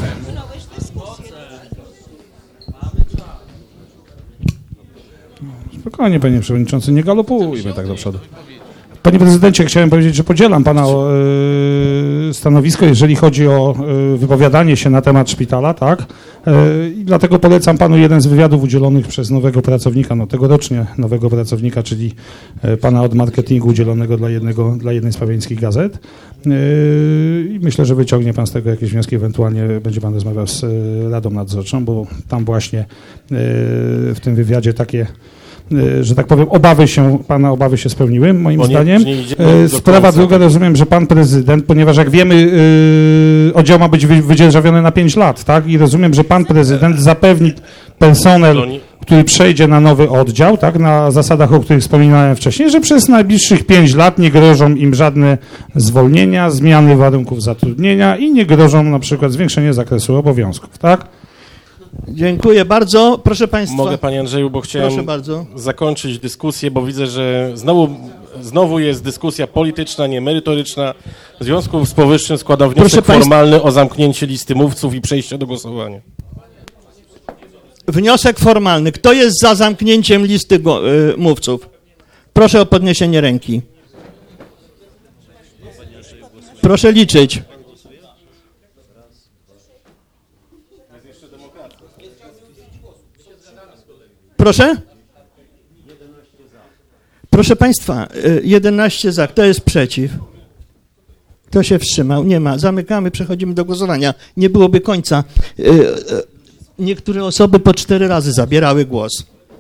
S7: Spokojnie, panie przewodniczący, nie galopujmy tak do przodu. Panie prezydencie, chciałem powiedzieć, że podzielam pana stanowisko, jeżeli chodzi o wypowiadanie się na temat szpitala, tak? I dlatego polecam panu jeden z wywiadów udzielonych przez nowego pracownika, no tegorocznie nowego pracownika, czyli pana od marketingu udzielonego dla jednej z pabiańskich gazet. I myślę, że wyciągnie pan z tego jakieś wnioski, ewentualnie będzie pan rozmawiał z Radą Nadzorczą, bo tam właśnie w tym wywiadzie takie, że tak powiem, pana obawy się spełniły, moim zdaniem. Sprawa druga, rozumiem, że pan prezydent, ponieważ jak wiemy, oddział ma być wydzierżawiony na 5 lat, tak? I rozumiem, że pan prezydent zapewni personel, który przejdzie na nowy oddział, tak? Na zasadach, o których wspominałem wcześniej, że przez najbliższych 5 lat nie grożą im żadne zwolnienia, zmiany warunków zatrudnienia i nie grożą na przykład zwiększenie zakresu obowiązków, tak?
S1: Dziękuję bardzo. Proszę państwa.
S2: Mogę, panie Andrzeju, bo chciałem zakończyć dyskusję, bo widzę, że znowu jest dyskusja polityczna, nie merytoryczna. W związku z powyższym składam wniosek formalny o zamknięcie listy mówców i przejście do głosowania.
S1: Wniosek formalny. Kto jest za zamknięciem listy mówców? Proszę o podniesienie ręki. Proszę liczyć. Proszę? Proszę państwa, 11 za. Kto jest przeciw? Kto się wstrzymał? Nie ma. Zamykamy, przechodzimy do głosowania. Nie byłoby końca. Niektóre osoby po 4 razy zabierały głos.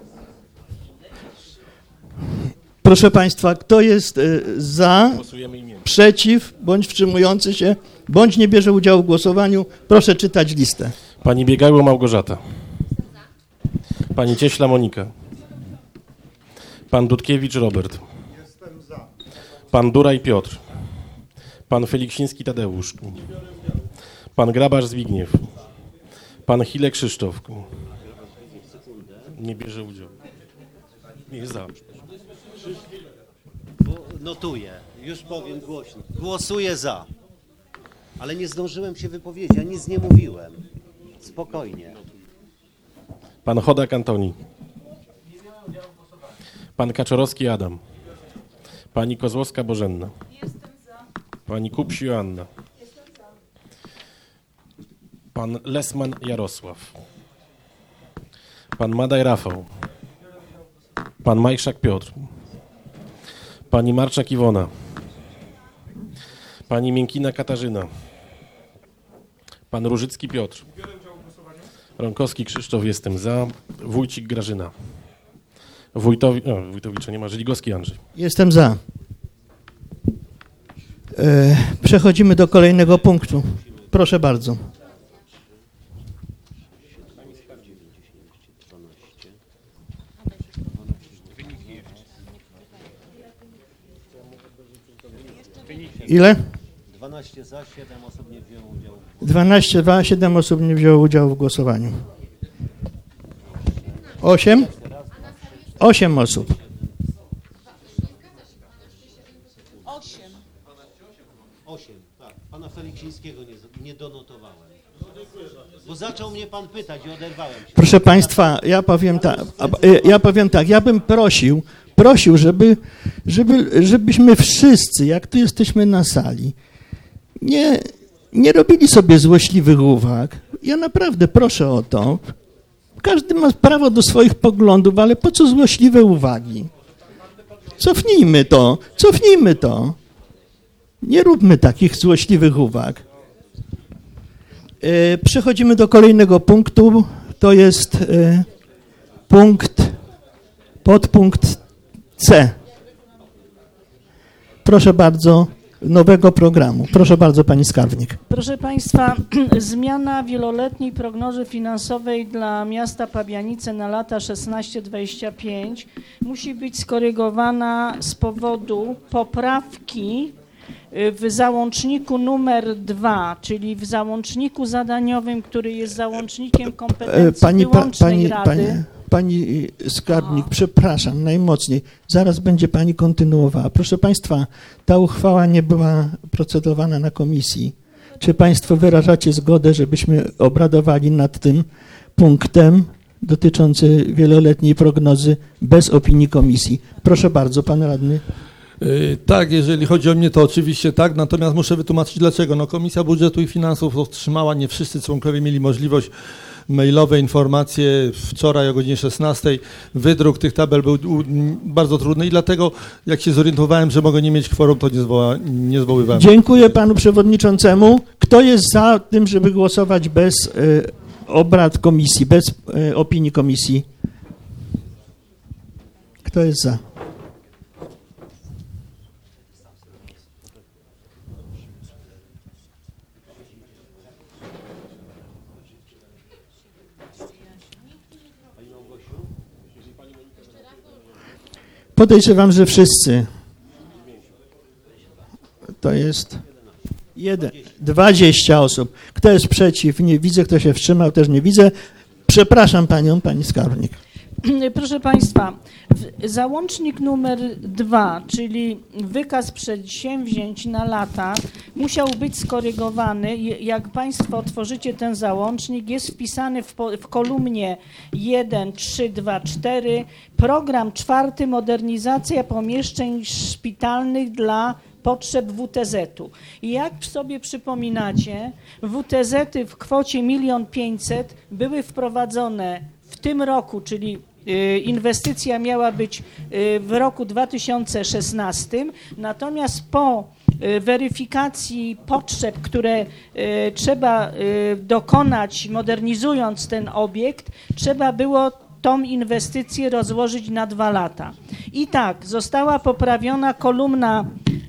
S1: Proszę państwa, kto jest za, przeciw, bądź wstrzymujący się, bądź nie bierze udziału w głosowaniu, proszę czytać listę.
S2: Pani Biegajło Małgorzata. Pani Cieśla Monika. Pan Dudkiewicz Robert. Pan Duraj Piotr. Pan Feliksiński Tadeusz. Pan Grabarz Zbigniew. Pan Chile Krzysztof. Nie bierze udziału. Nie za.
S9: Notuję, już powiem głośno. Głosuję za. Ale nie zdążyłem się wypowiedzieć, ja nic nie mówiłem. Spokojnie.
S2: Pan Chodak Antoni. Pan Kaczorowski Adam. Pani Kozłowska Bożenna. Pani Kupsi Joanna. Pan Lesman Jarosław. Pan Madaj Rafał. Pan Majszak Piotr. Pani Marczak Iwona. Pani Miękina Katarzyna. Pan Różycki Piotr. Ronkowski Krzysztof, jestem za. Wójcik Grażyna. Wójtowicza nie ma. Żeligowski Andrzej.
S1: Jestem za. Przechodzimy do kolejnego punktu. Proszę bardzo. Ile?
S9: 12 za, 7 osób nie wzięło udziału.
S1: 12 za, 7 osób nie wzięło udziału w głosowaniu. 8? 8 osób.
S9: 8, tak. Pana Feliksińskiego nie donotowałem. Bo zaczął mnie pan pytać i oderwałem się.
S1: Proszę państwa, ja powiem tak, ja bym prosił, żebyśmy wszyscy, jak tu jesteśmy na sali, nie robili sobie złośliwych uwag. Ja naprawdę proszę o to. Każdy ma prawo do swoich poglądów, ale po co złośliwe uwagi? Cofnijmy to. Nie róbmy takich złośliwych uwag. Przechodzimy do kolejnego punktu. To jest podpunkt C. Proszę bardzo, nowego programu. Proszę bardzo, pani skarbnik.
S8: Proszę państwa, zmiana wieloletniej prognozy finansowej dla miasta Pabianice na lata 16-25 musi być skorygowana z powodu poprawki w załączniku numer 2, czyli w załączniku zadaniowym, który jest załącznikiem kompetencji wyłącznej Rady.
S1: Pani skarbnik, przepraszam najmocniej, zaraz będzie pani kontynuowała. Proszę państwa, ta uchwała nie była procedowana na komisji. Czy państwo wyrażacie zgodę, żebyśmy obradowali nad tym punktem dotyczący wieloletniej prognozy bez opinii komisji? Proszę bardzo, pan radny.
S4: Tak, jeżeli chodzi o mnie, to oczywiście tak, natomiast muszę wytłumaczyć dlaczego. No, Komisja Budżetu i Finansów otrzymała, nie wszyscy członkowie mieli możliwość, mailowe informacje wczoraj o godzinie 16. Wydruk tych tabel był bardzo trudny i dlatego jak się zorientowałem, że mogę nie mieć kworum, to nie zwoływałem.
S1: Dziękuję panu przewodniczącemu. Kto jest za tym, żeby głosować bez obrad komisji, bez opinii komisji? Kto jest za? Podejrzewam, że wszyscy. To jest 20 osób. Kto jest przeciw? Nie widzę. Kto się wstrzymał? Też nie widzę. Przepraszam panią, pani skarbnik.
S8: Proszę Państwa, załącznik numer 2, czyli wykaz przedsięwzięć na lata, musiał być skorygowany. Jak Państwo otworzycie ten załącznik, jest wpisany w kolumnie 1, 3, 2, 4, program 4, modernizacja pomieszczeń szpitalnych dla potrzeb WTZ-u. I jak sobie przypominacie, WTZ-y w kwocie 1 500 000 były wprowadzone w tym roku, czyli inwestycja miała być w roku 2016, natomiast po weryfikacji potrzeb, które trzeba dokonać, modernizując ten obiekt, trzeba było tą inwestycję rozłożyć na 2 lata. I tak, została poprawiona kolumna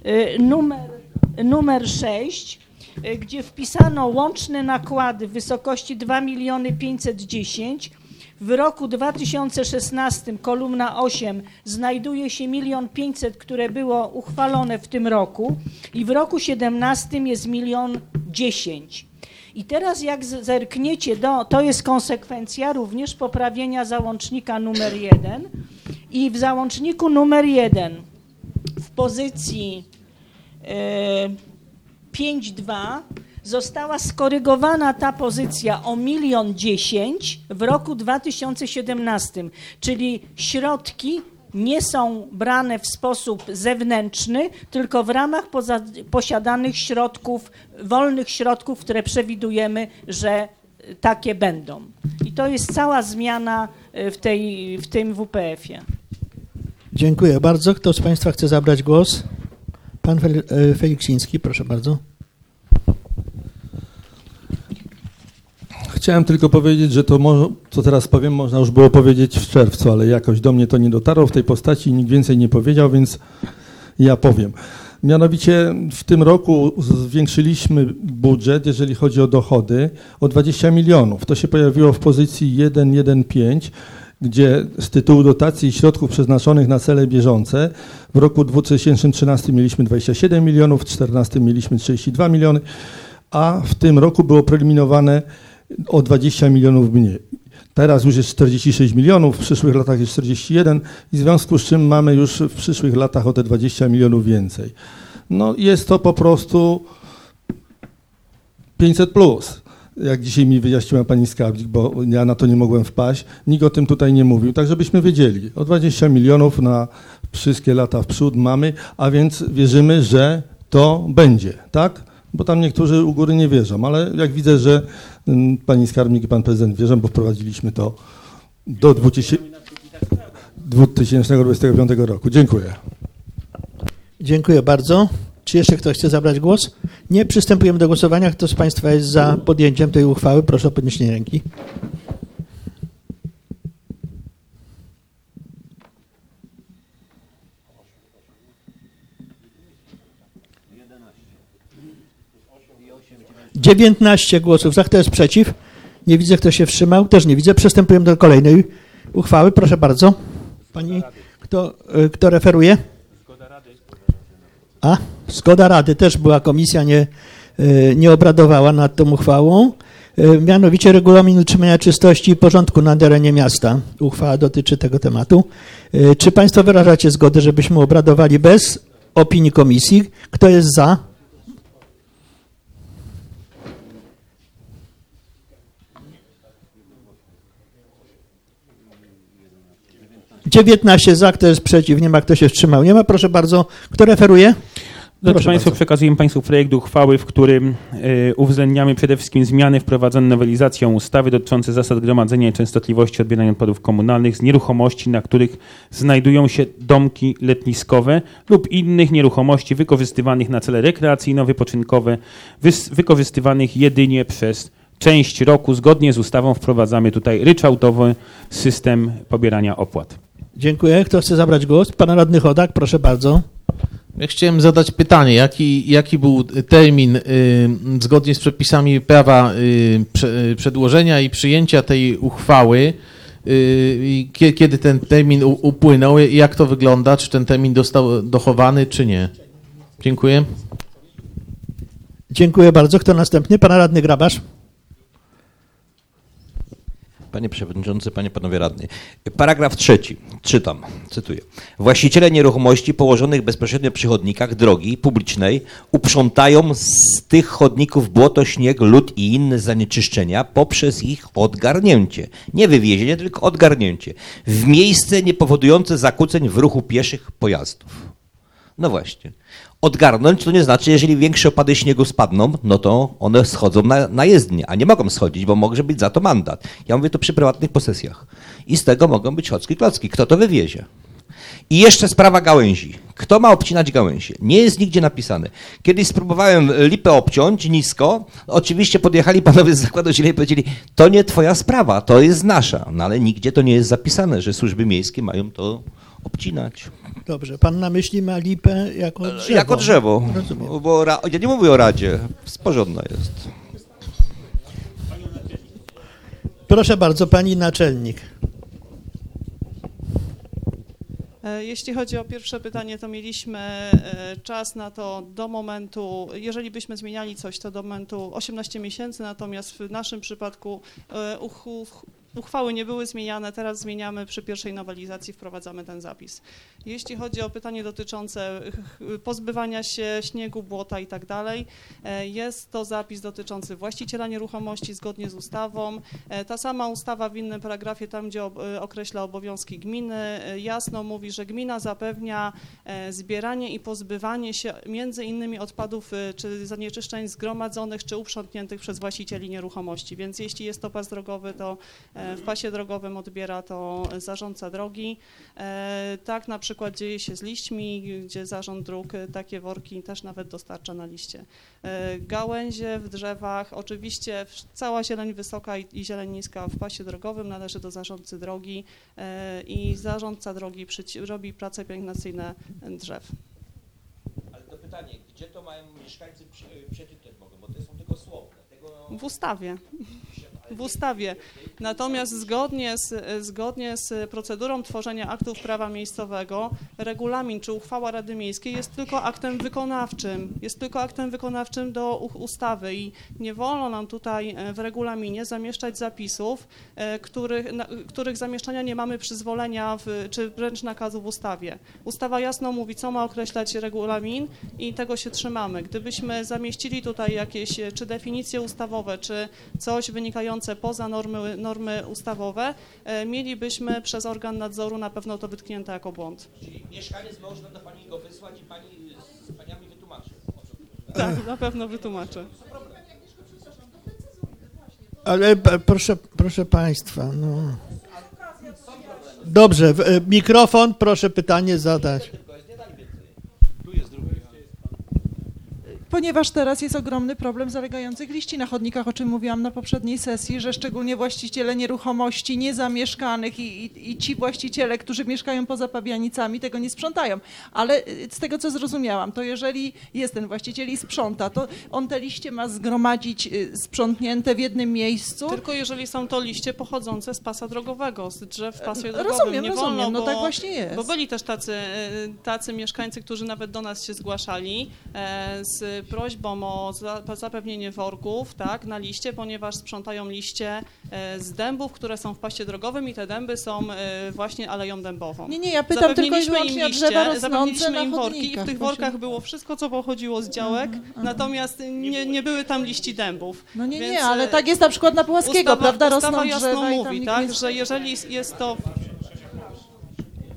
S8: numer 6, gdzie wpisano łączne nakłady w wysokości 2 510 000. W roku 2016 kolumna 8 znajduje się 1 500 000, które było uchwalone w tym roku i w roku 17 jest 1 010 000. I teraz jak zerkniecie, to jest konsekwencja również poprawienia załącznika numer 1 i w załączniku numer 1 w pozycji 5.2 została skorygowana ta pozycja o 1 010 000 w roku 2017, czyli środki nie są brane w sposób zewnętrzny, tylko w ramach posiadanych środków, wolnych środków, które przewidujemy, że takie będą. I to jest cała zmiana w tym WPF-ie.
S1: Dziękuję bardzo. Kto z Państwa chce zabrać głos? Pan Feliksiński, proszę bardzo.
S4: Chciałem tylko powiedzieć, że to, co teraz powiem, można już było powiedzieć w czerwcu, ale jakoś do mnie to nie dotarło w tej postaci i nikt więcej nie powiedział, więc ja powiem. Mianowicie w tym roku zwiększyliśmy budżet, jeżeli chodzi o dochody, o 20 milionów. To się pojawiło w pozycji 1.1.5, gdzie z tytułu dotacji i środków przeznaczonych na cele bieżące w roku 2013 mieliśmy 27 milionów, w 2014 mieliśmy 32 miliony, a w tym roku było preliminowane o 20 milionów mniej. Teraz już jest 46 milionów, w przyszłych latach jest 41 i w związku z czym mamy już w przyszłych latach o te 20 milionów więcej. No jest to po prostu 500+. Jak dzisiaj mi wyjaśniła pani skarbnik, bo ja na to nie mogłem wpaść, nikt o tym tutaj nie mówił, tak żebyśmy wiedzieli. O 20 milionów na wszystkie lata w przód mamy, a więc wierzymy, że to będzie, tak? Bo tam niektórzy u góry nie wierzą, ale jak widzę, że pani skarbnik i pan prezydent wierzą, bo wprowadziliśmy to do 2025 roku. Dziękuję.
S1: Dziękuję bardzo. Czy jeszcze ktoś chce zabrać głos? Nie. Przystępujemy do głosowania. Kto z Państwa jest za podjęciem tej uchwały? Proszę o podniesienie ręki. Dziewiętnaście głosów za. Kto jest przeciw? Nie widzę, kto się wstrzymał. Też nie widzę. Przystępujemy do kolejnej uchwały. Proszę bardzo. Pani, kto referuje? A, zgoda Rady. Też była komisja, nie obradowała nad tą uchwałą. Mianowicie regulamin utrzymania czystości i porządku na terenie miasta. Uchwała dotyczy tego tematu. Czy Państwo wyrażacie zgodę, żebyśmy obradowali bez opinii komisji? Kto jest za? 19 za, kto jest przeciw, nie ma, kto się wstrzymał. Nie ma, proszę bardzo. Kto referuje?
S14: Drodzy Państwo, przekazujemy Państwu projekt uchwały, w którym uwzględniamy przede wszystkim zmiany wprowadzone nowelizacją ustawy dotyczące zasad gromadzenia i częstotliwości odbierania odpadów komunalnych z nieruchomości, na których znajdują się domki letniskowe lub innych nieruchomości wykorzystywanych na cele rekreacyjno-wypoczynkowe, wykorzystywanych jedynie przez część roku. Zgodnie z ustawą wprowadzamy tutaj ryczałtowy system pobierania opłat.
S1: Dziękuję. Kto chce zabrać głos? Pan radny Chodak, proszę bardzo.
S3: Ja chciałem zadać pytanie, jaki był termin zgodnie z przepisami prawa przedłożenia i przyjęcia tej uchwały, kiedy ten termin upłynął i jak to wygląda, czy ten termin został dochowany, czy nie? Dziękuję.
S1: Dziękuję bardzo. Kto następny? Pan radny Grabarz.
S11: Panie Przewodniczący, Panie, Panowie Radni. Paragraf 3. Czytam, cytuję. Właściciele nieruchomości położonych bezpośrednio przy chodnikach drogi publicznej uprzątają z tych chodników błoto, śnieg, lód i inne zanieczyszczenia poprzez ich odgarnięcie. Nie wywiezienie, tylko odgarnięcie. W miejsce niepowodujące zakłóceń w ruchu pieszych pojazdów. No właśnie. Odgarnąć to nie znaczy, jeżeli większe opady śniegu spadną, no to one schodzą na jezdnię, a nie mogą schodzić, bo może być za to mandat. Ja mówię to przy prywatnych posesjach. I z tego mogą być chocki klocki. Kto to wywiezie? I jeszcze sprawa gałęzi. Kto ma obcinać gałęzie? Nie jest nigdzie napisane. Kiedyś spróbowałem lipę obciąć nisko. Oczywiście podjechali panowie z zakładu zieleni i powiedzieli, to nie twoja sprawa, to jest nasza. No ale nigdzie to nie jest zapisane, że służby miejskie mają to obcinać.
S1: Dobrze, pan na myśli ma lipę jako drzewo.
S11: Jako drzewo,
S1: rozumiem.
S11: bo ja nie mówię o Radzie, porządna jest.
S1: Proszę bardzo, pani naczelnik.
S15: Jeśli chodzi o pierwsze pytanie, to mieliśmy czas na to do momentu, jeżeli byśmy zmieniali coś, to do momentu 18 miesięcy, natomiast w naszym przypadku uchwały nie były zmieniane, teraz zmieniamy, przy pierwszej nowelizacji wprowadzamy ten zapis. Jeśli chodzi o pytanie dotyczące pozbywania się śniegu, błota i tak dalej, jest to zapis dotyczący właściciela nieruchomości zgodnie z ustawą. Ta sama ustawa w innym paragrafie, tam gdzie określa obowiązki gminy, jasno mówi, że gmina zapewnia zbieranie i pozbywanie się między innymi odpadów czy zanieczyszczeń zgromadzonych czy uprzątniętych przez właścicieli nieruchomości, więc jeśli jest to pas drogowy, to w pasie drogowym odbiera to zarządca drogi. Tak na przykład dzieje się z liśćmi, gdzie zarząd dróg takie worki też nawet dostarcza na liście. Gałęzie w drzewach, oczywiście cała zieleń wysoka i zieleń niska w pasie drogowym należy do zarządcy drogi i zarządca drogi robi prace pielęgnacyjne drzew.
S11: Ale to pytanie, gdzie to mają mieszkańcy przeczytać mogą, bo to są tylko słowne.
S15: W ustawie. W ustawie. Natomiast zgodnie z procedurą tworzenia aktów prawa miejscowego regulamin czy uchwała Rady Miejskiej jest tylko aktem wykonawczym. Jest tylko aktem wykonawczym do ustawy i nie wolno nam tutaj w regulaminie zamieszczać zapisów, których zamieszczania nie mamy przyzwolenia czy wręcz nakazu w ustawie. Ustawa jasno mówi, co ma określać regulamin i tego się trzymamy. Gdybyśmy zamieścili tutaj jakieś czy definicje ustawowe, czy coś wynikające poza normy ustawowe, mielibyśmy przez organ nadzoru na pewno to wytknięte jako błąd.
S11: Czyli mieszkaniec można do pani go wysłać i pani z paniami wytłumaczy.
S15: Tak, na pewno wytłumaczę.
S1: Ale proszę państwa, no. Dobrze, mikrofon, proszę pytanie zadać.
S16: Ponieważ teraz jest ogromny problem zalegających liści na chodnikach, o czym mówiłam na poprzedniej sesji, że szczególnie właściciele nieruchomości niezamieszkanych i ci właściciele, którzy mieszkają poza pabianicami, tego nie sprzątają. Ale z tego, co zrozumiałam, to jeżeli jest ten właściciel i sprząta, to on te liście ma zgromadzić sprzątnięte w jednym miejscu.
S15: Tylko jeżeli są to liście pochodzące z pasa drogowego, z drzew w pasie drogowym.
S16: Rozumiem,
S15: nie wolno,
S16: no tak właśnie jest.
S15: Bo byli też tacy mieszkańcy, którzy nawet do nas się zgłaszali z prośbą o zapewnienie worków, tak, na liście, ponieważ sprzątają liście z dębów, które są w pasie drogowym i te dęby są właśnie aleją dębową.
S16: Nie, ja pytam tylko i wyłącznie o drzewa rosnące na
S15: worki i w tych workach było wszystko, co pochodziło z działek, natomiast nie były tam liści dębów.
S16: No nie, ale tak jest na przykład na Pułaskiego, prawda, rosną
S15: ustawa
S16: drzewa
S15: jasno
S16: i tam
S15: mówi, tak, że jeżeli jest to...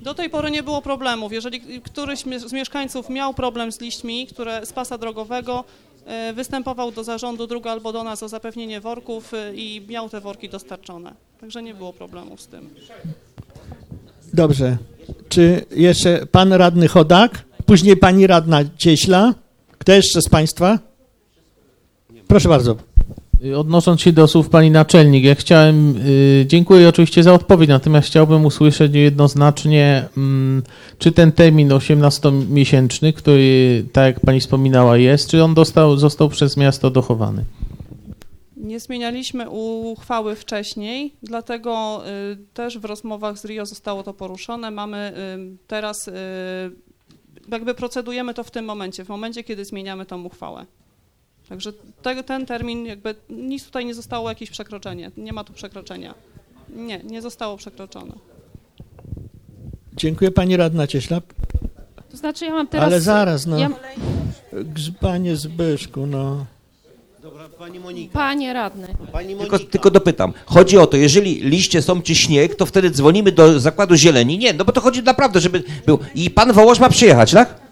S15: Do tej pory nie było problemów. Jeżeli któryś z mieszkańców miał problem z liśćmi, z pasa drogowego, występował do zarządu dróg albo do nas o zapewnienie worków i miał te worki dostarczone. Także nie było problemów z tym.
S1: Dobrze. Czy jeszcze pan radny Chodak, później pani radna Cieśla? Kto jeszcze z państwa? Proszę bardzo.
S3: Odnosząc się do słów pani naczelnik, ja chciałem, dziękuję oczywiście za odpowiedź, natomiast chciałbym usłyszeć jednoznacznie, czy ten termin 18-miesięczny, który, tak jak pani wspominała, jest, czy on został przez miasto dochowany?
S15: Nie zmienialiśmy uchwały wcześniej, dlatego też w rozmowach z RIO zostało to poruszone. Mamy teraz, jakby procedujemy to w tym momencie, kiedy zmieniamy tą uchwałę. Także ten termin, jakby nic tutaj nie zostało jakieś przekroczenie, nie ma tu przekroczenia. Nie zostało przekroczone.
S1: Dziękuję pani radna Cieśla.
S5: To znaczy ja mam teraz...
S1: Ale zaraz, no. Panie Zbyszku, no.
S9: Dobra, pani Monika.
S5: Panie radny.
S9: Pani Monika.
S11: Tylko dopytam. Chodzi o to, jeżeli liście są czy śnieg, to wtedy dzwonimy do Zakładu Zieleni. Nie, no bo to chodzi naprawdę, żeby był. I pan Wołosz ma przyjechać, tak?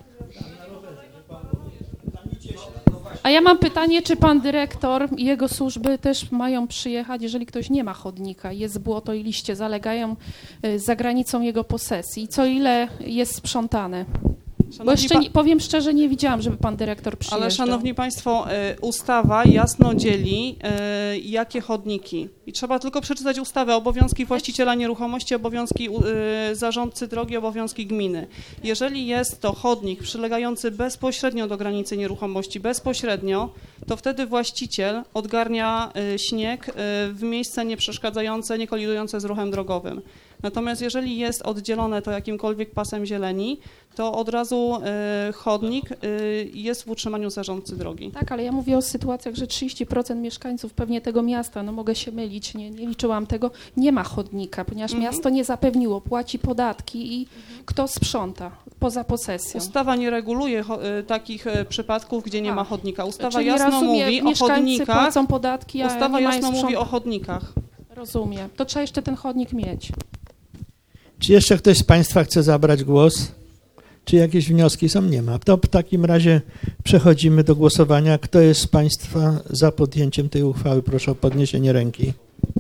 S5: A ja mam pytanie, czy pan dyrektor i jego służby też mają przyjechać, jeżeli ktoś nie ma chodnika, jest błoto i liście zalegają za granicą jego posesji. Co ile jest sprzątane? Bo jeszcze, powiem szczerze, nie widziałam, żeby pan dyrektor przyjeżdżał.
S15: Ale szanowni państwo, ustawa jasno dzieli, jakie chodniki. I trzeba tylko przeczytać ustawę, obowiązki właściciela nieruchomości, obowiązki zarządcy drogi, obowiązki gminy. Jeżeli jest to chodnik przylegający bezpośrednio do granicy nieruchomości, bezpośrednio, to wtedy właściciel odgarnia śnieg w miejsce nieprzeszkadzające, nie kolidujące z ruchem drogowym. Natomiast jeżeli jest oddzielone to jakimkolwiek pasem zieleni, to od razu chodnik jest w utrzymaniu zarządcy drogi.
S5: Tak, ale ja mówię o sytuacjach, że 30% mieszkańców pewnie tego miasta, no mogę się mylić, nie liczyłam tego, nie ma chodnika, ponieważ miasto nie zapewniło, płaci podatki i kto sprząta poza posesją.
S15: Ustawa nie reguluje takich przypadków, gdzie nie ma chodnika. Ustawa
S5: Czyli
S15: jasno mówi o chodnikach.
S5: Płacą podatki, a
S15: Ustawa
S5: nie mają
S15: jasno mówi
S5: sprzątać.
S15: o chodnikach.
S5: Rozumiem. To trzeba jeszcze ten chodnik mieć.
S1: Czy jeszcze ktoś z państwa chce zabrać głos? Czy jakieś wnioski są? Nie ma. To w takim razie przechodzimy do głosowania. Kto jest z państwa za podjęciem tej uchwały? Proszę o podniesienie ręki.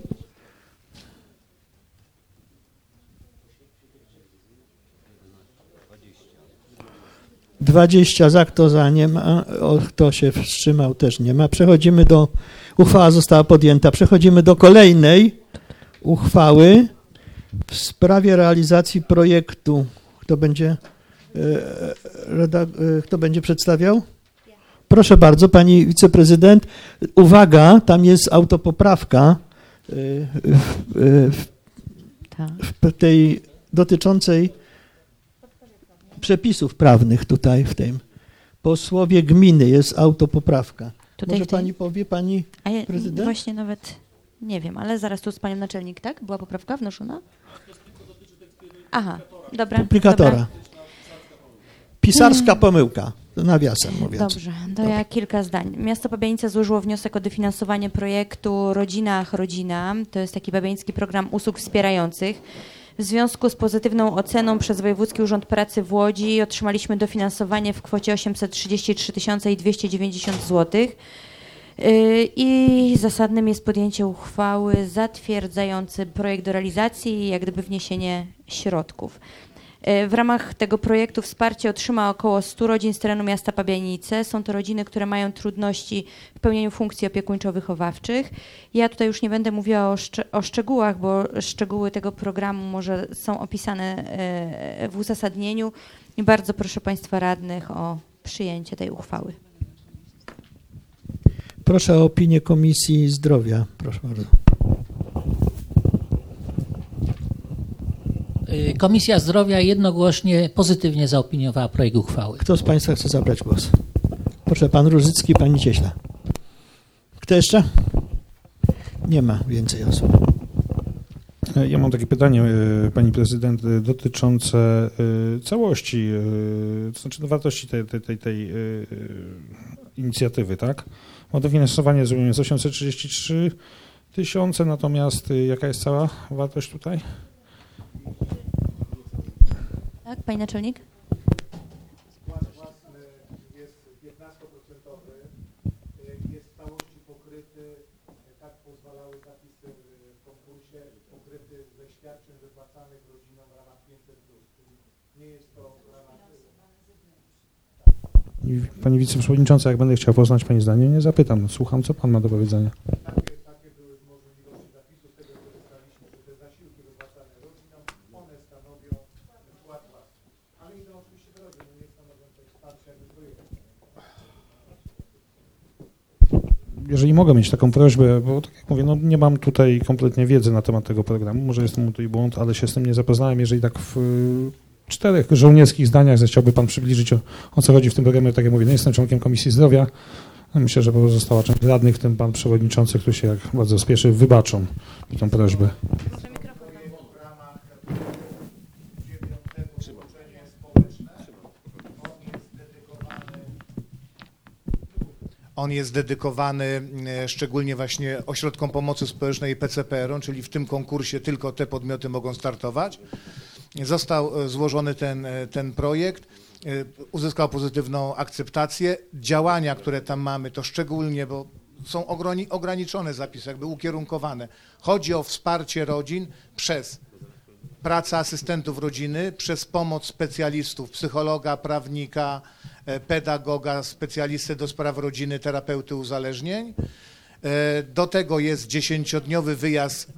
S1: Dwadzieścia za, kto za, nie ma. Kto się wstrzymał, też nie ma. Przechodzimy do... Uchwała została podjęta. Przechodzimy do kolejnej uchwały w sprawie realizacji projektu. Kto będzie przedstawiał? Proszę bardzo, pani wiceprezydent. Uwaga, tam jest autopoprawka w tej dotyczącej przepisów prawnych tutaj w tym. Po słowie gminy jest autopoprawka. Może pani powie, pani prezydent?
S17: Właśnie nawet nie wiem, ale zaraz tu z panią naczelnik, tak? Była poprawka wnoszona? Aha, dobra.
S1: Duplikatora.
S17: Dobra.
S1: Pisarska pomyłka, nawiasem mówiąc.
S17: Dobrze, to ja kilka zdań. Miasto Pabianice złożyło wniosek o dofinansowanie projektu Rodzinach Rodzina. To jest taki pabiański program usług wspierających. W związku z pozytywną oceną przez Wojewódzki Urząd Pracy w Łodzi otrzymaliśmy dofinansowanie w kwocie 833 290 zł. I zasadnym jest podjęcie uchwały zatwierdzający projekt do realizacji i jak gdyby wniesienie środków. W ramach tego projektu wsparcie otrzyma około 100 rodzin z terenu miasta Pabianice. Są to rodziny, które mają trudności w pełnieniu funkcji opiekuńczo-wychowawczych. Ja tutaj już nie będę mówiła o szczegółach, bo szczegóły tego programu może są opisane w uzasadnieniu. I bardzo proszę państwa radnych o przyjęcie tej uchwały.
S1: Proszę o opinię Komisji Zdrowia. Proszę bardzo.
S10: Komisja Zdrowia jednogłośnie pozytywnie zaopiniowała projekt uchwały.
S1: Kto z państwa chce zabrać głos? Proszę, pan Różycki, pani Cieśla. Kto jeszcze? Nie ma więcej osób.
S7: Ja mam takie pytanie, pani prezydent, dotyczące całości, to znaczy wartości tej inicjatywy, tak? Bo dofinansowanie zrobimy z 833 000, natomiast jaka jest cała wartość tutaj?
S17: Tak, pani naczelnik?
S18: Wkład własny jest 15%, jest w całości pokryty, tak pozwalały zapisy w konkursie, pokryty ze świadczeń wypłacanych rodzinom w ramach 500+. Czyli nie jest to w ramach...
S7: Pani wiceprzewodnicząca, jak będę chciał poznać pani zdanie, nie zapytam. Słucham, co pan ma do powiedzenia.
S18: Takie były możliwości zapisu, z tego korzystaliśmy, że te zasiłki wypłacane rodzinom, one stanowią wkład własny. Ale idą oczywiście do rodzin, nie stanowią też wsparcia projektu.
S7: Jeżeli mogę mieć taką prośbę, bo tak jak mówię, no nie mam tutaj kompletnie wiedzy na temat tego programu, może jest to mój tutaj błąd, ale się z tym nie zapoznałem. Jeżeli tak w 4 żołnierskich zdaniach zechciałby pan przybliżyć, o co chodzi w tym programie, tak jak mówię, no jestem członkiem Komisji Zdrowia. Myślę, że pozostała część radnych, w tym pan przewodniczący, który się jak bardzo spieszy, wybaczą tę prośbę.
S18: On jest dedykowany szczególnie właśnie ośrodkom pomocy społecznej i PCPR-om, czyli w tym konkursie tylko te podmioty mogą startować. Został złożony ten projekt, uzyskał pozytywną akceptację. Działania, które tam mamy, to szczególnie, bo są ograniczone zapisy, jakby ukierunkowane. Chodzi o wsparcie rodzin przez pracę asystentów rodziny, przez pomoc specjalistów, psychologa, prawnika, pedagoga, specjalistę do spraw rodziny, terapeuty uzależnień. Do tego jest 10-dniowy wyjazd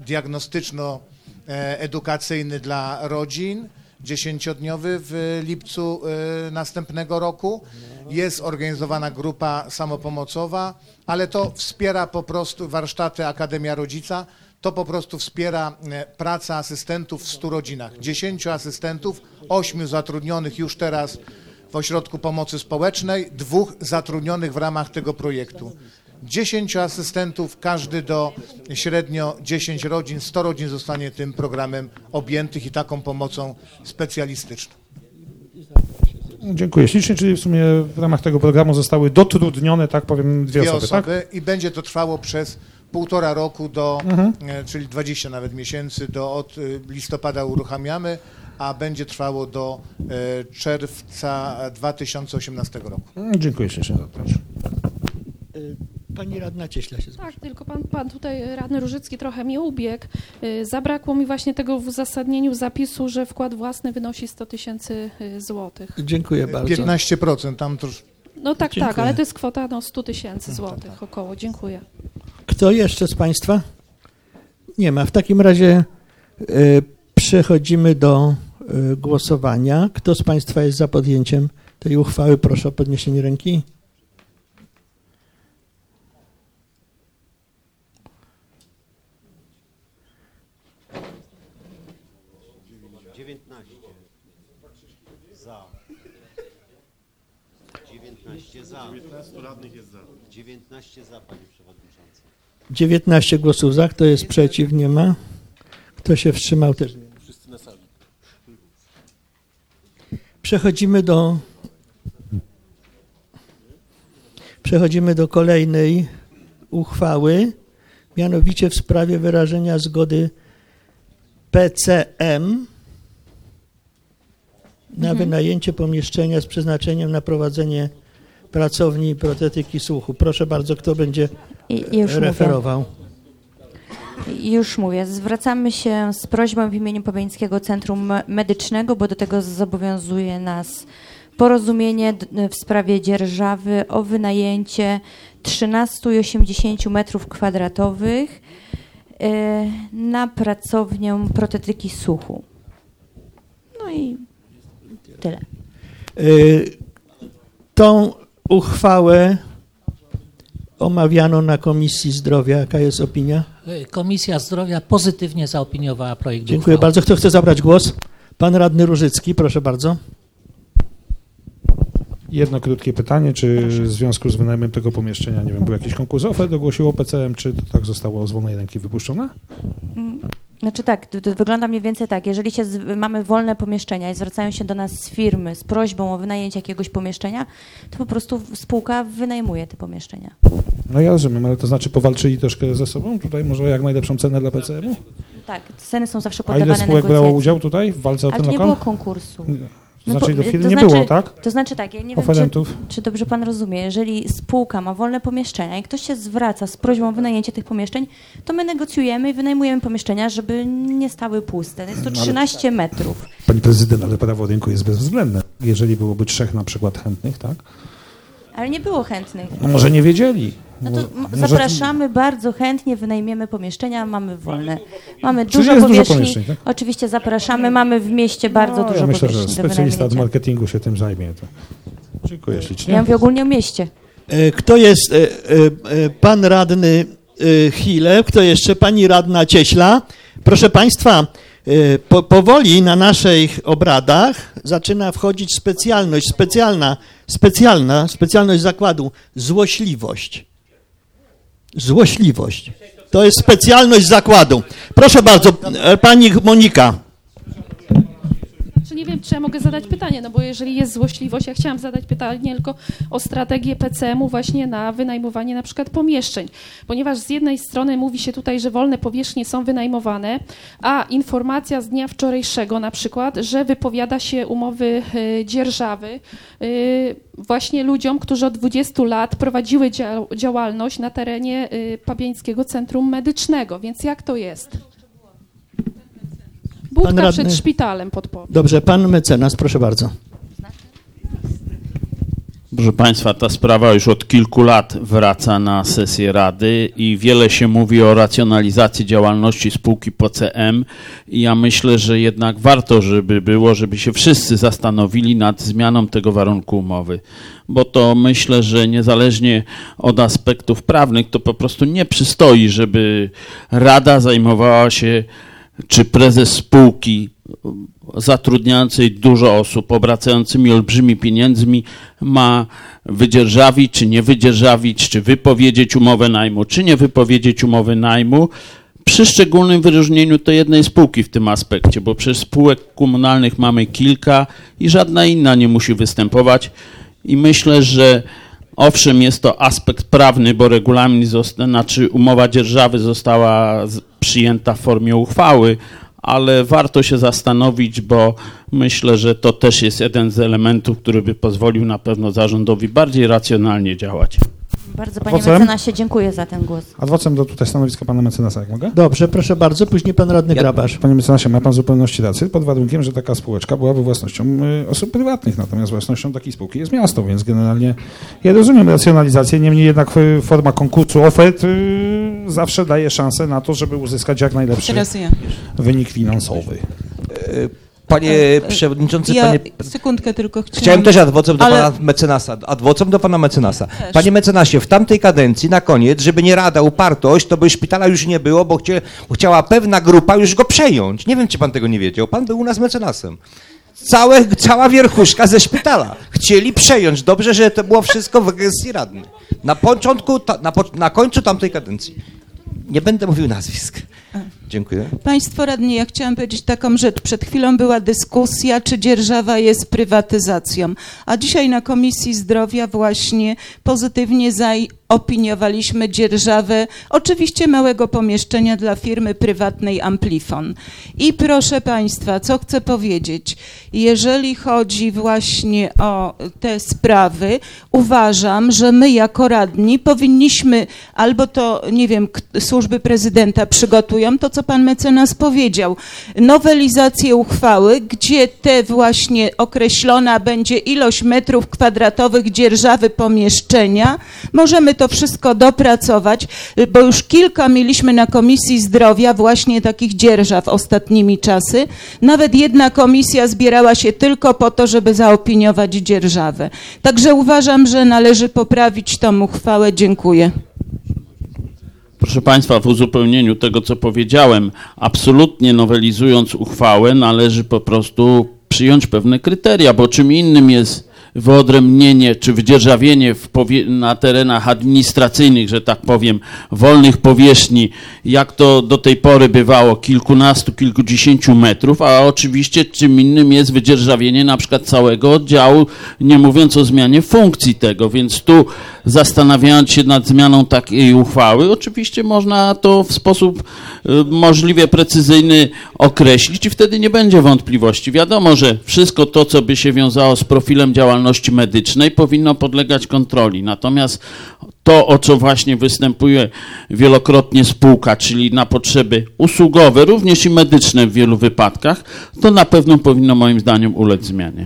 S18: diagnostyczno-edukacyjny dla rodzin, 10-dniowy w lipcu następnego roku. Jest organizowana grupa samopomocowa, ale to wspiera po prostu warsztaty Akademia Rodzica, to po prostu wspiera pracę asystentów w 100 rodzinach. 10 asystentów, 8 zatrudnionych już teraz w Ośrodku Pomocy Społecznej, 2 zatrudnionych w ramach tego projektu. 10 asystentów, każdy do średnio 10 rodzin, 100 rodzin zostanie tym programem objętych i taką pomocą specjalistyczną.
S7: Dziękuję ślicznie, czyli w sumie w ramach tego programu zostały dotrudnione, tak powiem, dwie osoby, tak?
S18: I będzie to trwało przez 1,5 roku czyli 20 nawet miesięcy, od listopada uruchamiamy, a będzie trwało do czerwca 2018 roku.
S7: Dziękuję ślicznie. Proszę.
S1: Pani radna Cieśla się zgłosiła.
S5: Tak, tylko pan tutaj, radny Różycki, trochę mnie ubiegł. Zabrakło mi właśnie tego w uzasadnieniu zapisu, że wkład własny wynosi 100 000 złotych.
S1: Dziękuję bardzo.
S18: 15%, tam to...
S5: No tak,
S1: Dziękuję.
S5: tak, ale to jest kwota 100 000 złotych około. Dziękuję.
S1: Kto jeszcze z Państwa? Nie ma. W takim razie przechodzimy do głosowania. Kto z Państwa jest za podjęciem tej uchwały? Proszę o podniesienie ręki.
S9: Za. 19 za.
S2: 19 radnych jest za.
S9: 19 za, panie przewodniczący.
S1: 19 głosów za. Kto jest przeciw? Nie ma. Kto się wstrzymał? Też nie ma.
S2: Wszyscy na sali.
S1: Przechodzimy do kolejnej uchwały, mianowicie w sprawie wyrażenia zgody PCM na wynajęcie pomieszczenia z przeznaczeniem na prowadzenie pracowni protetyki słuchu. Proszę bardzo, kto będzie referował?
S17: Już mówię. Zwracamy się z prośbą w imieniu Pobieńskiego Centrum Medycznego, bo do tego zobowiązuje nas porozumienie w sprawie dzierżawy o wynajęcie 13,80 m² na pracownię protetyki słuchu. No i tyle.
S1: Tą uchwałę omawiano na Komisji Zdrowia. Jaka jest opinia?
S10: Komisja Zdrowia pozytywnie zaopiniowała projekt
S1: Dziękuję
S10: uchwały.
S1: bardzo. Kto chce zabrać głos? Pan radny Różycki, proszę bardzo.
S7: Jedno krótkie pytanie, czy w związku z wynajmem tego pomieszczenia, nie wiem, był jakiś konkurs ofert, ogłosiło PCM, czy to tak zostało z wolnej ręki wypuszczone?
S17: Znaczy tak, to wygląda mniej więcej tak, jeżeli mamy wolne pomieszczenia i zwracają się do nas z firmy z prośbą o wynajęcie jakiegoś pomieszczenia, to po prostu spółka wynajmuje te pomieszczenia.
S7: No ja rozumiem, ale to znaczy powalczyli troszkę ze sobą, tutaj może o jak najlepszą cenę dla PCM-u?
S17: Tak, ceny są zawsze
S7: A
S17: poddawane
S7: ile spółek
S17: negocjacji.
S7: brało udział tutaj w walce o
S17: Ale
S7: ten
S17: to nie
S7: lokal?
S17: było konkursu.
S7: Znaczy do firm
S17: to
S7: nie
S17: znaczy,
S7: było, tak?
S17: To znaczy tak, ja nie
S7: Oferentów?
S17: wiem, czy dobrze pan rozumie, jeżeli spółka ma wolne pomieszczenia i ktoś się zwraca z prośbą o wynajęcie tych pomieszczeń, to my negocjujemy i wynajmujemy pomieszczenia, żeby nie stały puste. Jest to 13 metrów.
S7: Pani prezydent, ale prawo rynku jest bezwzględne. Jeżeli byłoby 3 na przykład chętnych, tak?
S17: Ale nie było chętnych.
S7: No może nie wiedzieli.
S17: No to
S7: Może-
S17: zapraszamy bardzo chętnie, wynajmiemy pomieszczenia, mamy wolne. Mamy
S7: Czyli
S17: dużo
S7: jest dużo
S17: powierzchni.
S7: pomieszczeń, tak?
S17: Oczywiście zapraszamy, mamy w mieście bardzo dużo
S7: Ja myślę,
S17: powierzchni
S7: że
S17: do
S7: specjalista od
S17: wynajęcia.
S7: marketingu się tym zajmie. To. Dziękuję ślicznie.
S17: Ja mówię ogólnie o mieście.
S1: Kto jest pan radny Chile, kto jeszcze? Pani radna Cieśla. Proszę Państwa, powoli na naszych obradach zaczyna wchodzić specjalność zakładu, złośliwość. Złośliwość. To jest specjalność zakładu. Proszę bardzo, pani Monika.
S5: Czy nie wiem, czy ja mogę zadać pytanie, no bo jeżeli jest złośliwość, ja chciałam zadać pytanie tylko o strategię PCM-u właśnie na wynajmowanie na przykład pomieszczeń, ponieważ z jednej strony mówi się tutaj, że wolne powierzchnie są wynajmowane, a informacja z dnia wczorajszego na przykład, że wypowiada się umowy dzierżawy właśnie ludziom, którzy od 20 lat prowadziły działalność na terenie Pabiańskiego Centrum Medycznego, więc jak to jest? Budka przed szpitalem podpowiem.
S1: Dobrze, pan mecenas, proszę bardzo.
S13: Proszę Państwa, ta sprawa już od kilku lat wraca na sesję Rady i wiele się mówi o racjonalizacji działalności spółki PCM i ja myślę, że jednak warto, żeby się wszyscy zastanowili nad zmianą tego warunku umowy, bo to myślę, że niezależnie od aspektów prawnych, to po prostu nie przystoi, żeby Rada zajmowała się, czy prezes spółki zatrudniającej dużo osób, obracającymi olbrzymi pieniędzmi ma wydzierżawić, czy nie wydzierżawić, czy wypowiedzieć umowę najmu, czy nie wypowiedzieć umowy najmu, przy szczególnym wyróżnieniu tej jednej spółki w tym aspekcie, bo przecież spółek komunalnych mamy kilka i żadna inna nie musi występować i myślę, że owszem, jest to aspekt prawny, bo regulamin umowa dzierżawy została przyjęta w formie uchwały, ale warto się zastanowić, bo myślę, że to też jest jeden z elementów, który by pozwolił na pewno zarządowi bardziej racjonalnie działać.
S17: Bardzo panie mecenasie, dziękuję za ten głos.
S7: Adwocem do tutaj stanowiska pana mecenasa, jak mogę?
S1: Dobrze, proszę bardzo, później pan radny Grabarz.
S7: Panie mecenasie, ma pan w zupełności rację, pod warunkiem, że taka spółeczka byłaby własnością osób prywatnych, natomiast własnością takiej spółki jest miasto, więc generalnie ja rozumiem racjonalizację, niemniej jednak forma konkursu ofert zawsze daje szansę na to, żeby uzyskać jak najlepszy wynik finansowy.
S11: Panie przewodniczący,
S12: sekundkę tylko
S11: chciałem też adwocem do pana mecenasa. Adwocem do pana mecenasa. Panie mecenasie, w tamtej kadencji na koniec, żeby nie Rada upartość, to by szpitala już nie było, bo chciała pewna grupa już go przejąć. Nie wiem, czy pan tego nie wiedział. Pan był u nas mecenasem. Cała wierchuszka ze szpitala. Chcieli przejąć. Dobrze, że to było wszystko w gestii radnej. Na końcu tamtej kadencji. Nie będę mówił nazwisk. Dziękuję.
S12: Państwo radni, ja chciałam powiedzieć taką rzecz. Przed chwilą była dyskusja, czy dzierżawa jest prywatyzacją, a dzisiaj na Komisji Zdrowia właśnie pozytywnie zaopiniowaliśmy dzierżawę, oczywiście małego pomieszczenia dla firmy prywatnej Amplifon. I proszę Państwa, co chcę powiedzieć, jeżeli chodzi właśnie o te sprawy, uważam, że my jako radni powinniśmy, albo to, nie wiem, służby prezydenta przygotują to, co pan mecenas powiedział, nowelizację uchwały, gdzie te właśnie określona będzie ilość metrów kwadratowych dzierżawy pomieszczenia. Możemy to wszystko dopracować, bo już kilka mieliśmy na Komisji Zdrowia właśnie takich dzierżaw ostatnimi czasy. Nawet jedna komisja zbierała się tylko po to, żeby zaopiniować dzierżawę. Także uważam, że należy poprawić tą uchwałę. Dziękuję.
S13: Proszę Państwa, w uzupełnieniu tego, co powiedziałem, absolutnie nowelizując uchwałę, należy po prostu przyjąć pewne kryteria, bo czym innym jest wyodrębnienie czy wydzierżawienie na terenach administracyjnych, że tak powiem, wolnych powierzchni, jak to do tej pory bywało, kilkunastu, kilkudziesięciu metrów, a oczywiście czym innym jest wydzierżawienie na przykład całego oddziału, nie mówiąc o zmianie funkcji tego, więc tu zastanawiając się nad zmianą takiej uchwały, oczywiście można to w sposób możliwie precyzyjny określić i wtedy nie będzie wątpliwości. Wiadomo, że wszystko to, co by się wiązało z profilem działalności medycznej, powinno podlegać kontroli. Natomiast to, o co właśnie występuje wielokrotnie spółka, czyli na potrzeby usługowe, również i medyczne w wielu wypadkach, to na pewno powinno moim zdaniem ulec zmianie.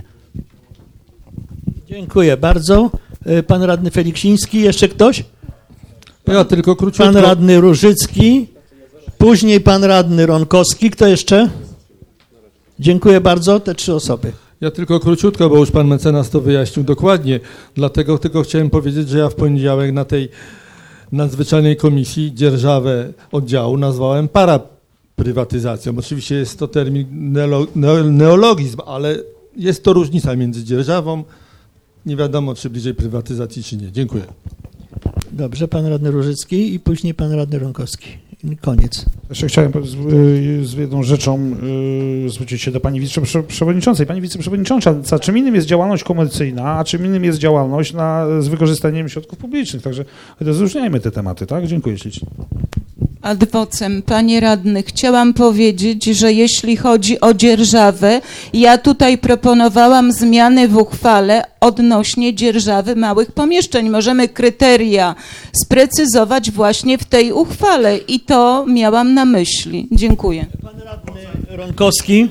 S1: Dziękuję bardzo. Pan radny Feliksiński, jeszcze ktoś?
S4: Ja tylko króciutko.
S1: Pan radny Różycki, później pan radny Ronkowski. Kto jeszcze? Dziękuję bardzo, te 3 osoby.
S4: Ja tylko króciutko, bo już pan mecenas to wyjaśnił dokładnie. Dlatego tylko chciałem powiedzieć, że ja w poniedziałek na tej nadzwyczajnej komisji dzierżawę oddziału nazwałem paraprywatyzacją. Oczywiście jest to termin neologizm, ale jest to różnica między dzierżawą. Nie wiadomo, czy bliżej prywatyzacji, czy nie. Dziękuję.
S1: Dobrze, pan radny Różycki i później pan radny Ronkowski. Koniec.
S7: Jeszcze chciałem z jedną rzeczą zwrócić się do pani wiceprzewodniczącej. Pani wiceprzewodnicząca, czym innym jest działalność komercyjna, a czym innym jest działalność z wykorzystaniem środków publicznych. Także rozróżniajmy te tematy, tak? Dziękuję ślicznie.
S12: Ad vocem, panie radny, chciałam powiedzieć, że jeśli chodzi o dzierżawę, ja tutaj proponowałam zmiany w uchwale odnośnie dzierżawy małych pomieszczeń. Możemy kryteria sprecyzować właśnie w tej uchwale i to miałam na myśli. Dziękuję.
S1: Pan radny Ronkowski.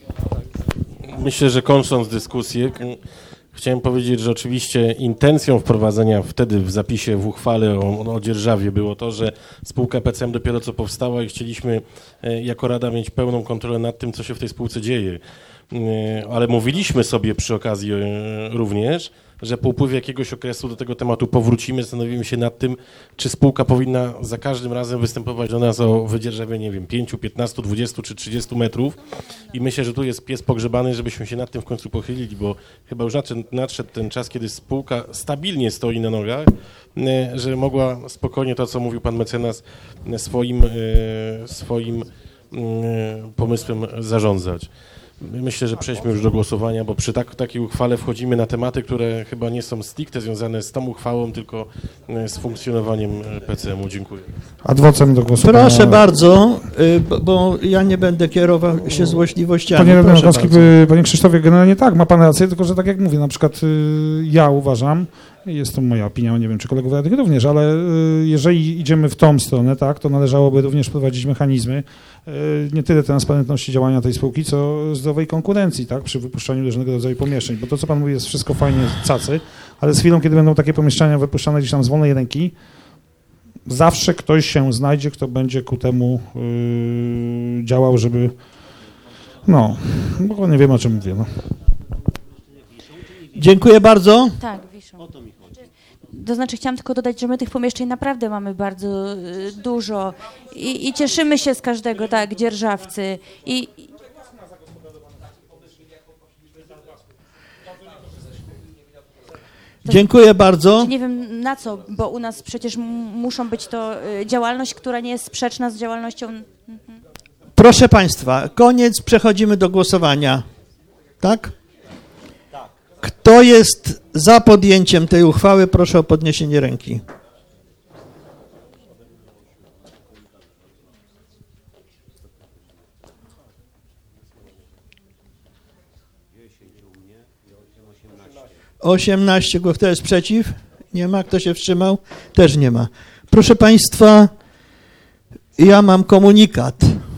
S2: Myślę, że kończąc dyskusję, chciałem powiedzieć, że oczywiście intencją wprowadzenia wtedy w zapisie w uchwale o dzierżawie było to, że spółka PCM dopiero co powstała i chcieliśmy jako Rada mieć pełną kontrolę nad tym, co się w tej spółce dzieje. Ale mówiliśmy sobie przy okazji również, że po upływie jakiegoś okresu do tego tematu powrócimy, zastanowimy się nad tym, czy spółka powinna za każdym razem występować do nas o wydzierżawienie, nie wiem, 5, 15, 20 czy 30 metrów i myślę, że tu jest pies pogrzebany, żebyśmy się nad tym w końcu pochylili, bo chyba już nadszedł ten czas, kiedy spółka stabilnie stoi na nogach, że mogła spokojnie to, co mówił pan mecenas, swoim pomysłem zarządzać. Myślę, że przejdźmy już do głosowania, bo przy takiej uchwale wchodzimy na tematy, które chyba nie są stricte związane z tą uchwałą, tylko z funkcjonowaniem PCM-u. Dziękuję.
S7: Adwocem do głosowania.
S1: Proszę bardzo, bo ja nie będę kierował się złośliwościami.
S7: Panie radny Ronkowski, panie Krzysztofie, generalnie tak, ma pan rację, tylko że tak jak mówię, na przykład ja uważam, jest to moja opinia, nie wiem, czy kolegów radnych również, ale jeżeli idziemy w tą stronę, tak, to należałoby również wprowadzić mechanizmy nie tyle transparentności działania tej spółki, co zdrowej konkurencji, tak, przy wypuszczaniu różnego rodzaju pomieszczeń, bo to, co pan mówi, jest wszystko fajnie cacy, ale z chwilą, kiedy będą takie pomieszczenia wypuszczane gdzieś tam z wolnej ręki, zawsze ktoś się znajdzie, kto będzie ku temu działał, żeby, no, bo nie wiem, o czym mówię, no.
S1: Dziękuję bardzo.
S17: Tak, wiszą. To znaczy chciałam tylko dodać, że my tych pomieszczeń naprawdę mamy bardzo dużo i cieszymy się z każdego, tak, dzierżawcy.
S1: Dziękuję bardzo.
S17: Nie wiem na co, bo u nas przecież muszą być to działalność, która nie jest sprzeczna z działalnością.
S1: Proszę państwa, koniec, przechodzimy do głosowania. Tak? Kto jest za podjęciem tej uchwały, proszę o podniesienie ręki. Osiemnaście głosów. Kto jest przeciw? Nie ma. Kto się wstrzymał? Też nie ma. Proszę państwa, ja mam komunikat.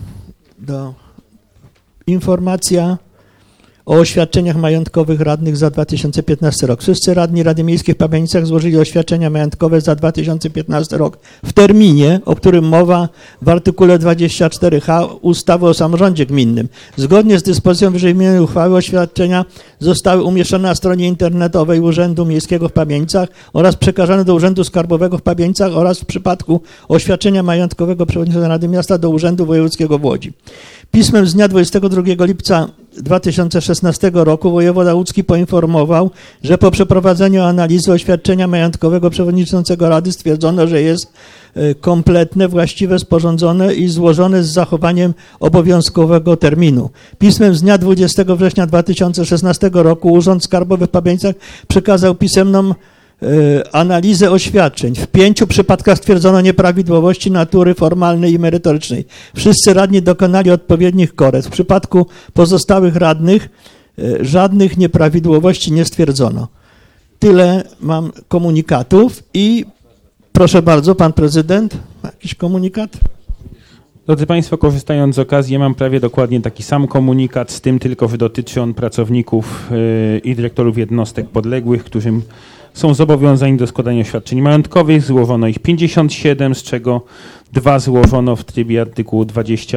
S1: Informacja o oświadczeniach majątkowych radnych za 2015 rok. Wszyscy radni Rady Miejskiej w Pabianicach złożyli oświadczenia majątkowe za 2015 rok w terminie, o którym mowa w artykule 24h ustawy o samorządzie gminnym. Zgodnie z dyspozycją wyżej wymienionej uchwały oświadczenia zostały umieszczone na stronie internetowej Urzędu Miejskiego w Pabianicach oraz przekazane do Urzędu Skarbowego w Pabianicach oraz w przypadku oświadczenia majątkowego przewodniczącego Rady Miasta do Urzędu Wojewódzkiego w Łodzi. Pismem z dnia 22 lipca 2016 roku wojewoda łódzki poinformował, że po przeprowadzeniu analizy oświadczenia majątkowego przewodniczącego Rady stwierdzono, że jest kompletne, właściwe, sporządzone i złożone z zachowaniem obowiązkowego terminu. Pismem z dnia 20 września 2016 roku Urząd Skarbowy w Pabianicach przekazał pisemną analizę oświadczeń. W 5 przypadkach stwierdzono nieprawidłowości natury formalnej i merytorycznej. Wszyscy radni dokonali odpowiednich korekt. W przypadku pozostałych radnych żadnych nieprawidłowości nie stwierdzono. Tyle mam komunikatów i proszę bardzo, pan prezydent, ma jakiś komunikat?
S14: Drodzy Państwo, korzystając z okazji, ja mam prawie dokładnie taki sam komunikat, z tym tylko, że dotyczy on pracowników i dyrektorów jednostek podległych, którzy są zobowiązani do składania oświadczeń majątkowych. Złożono ich 57, z czego 2 złożono w trybie artykułu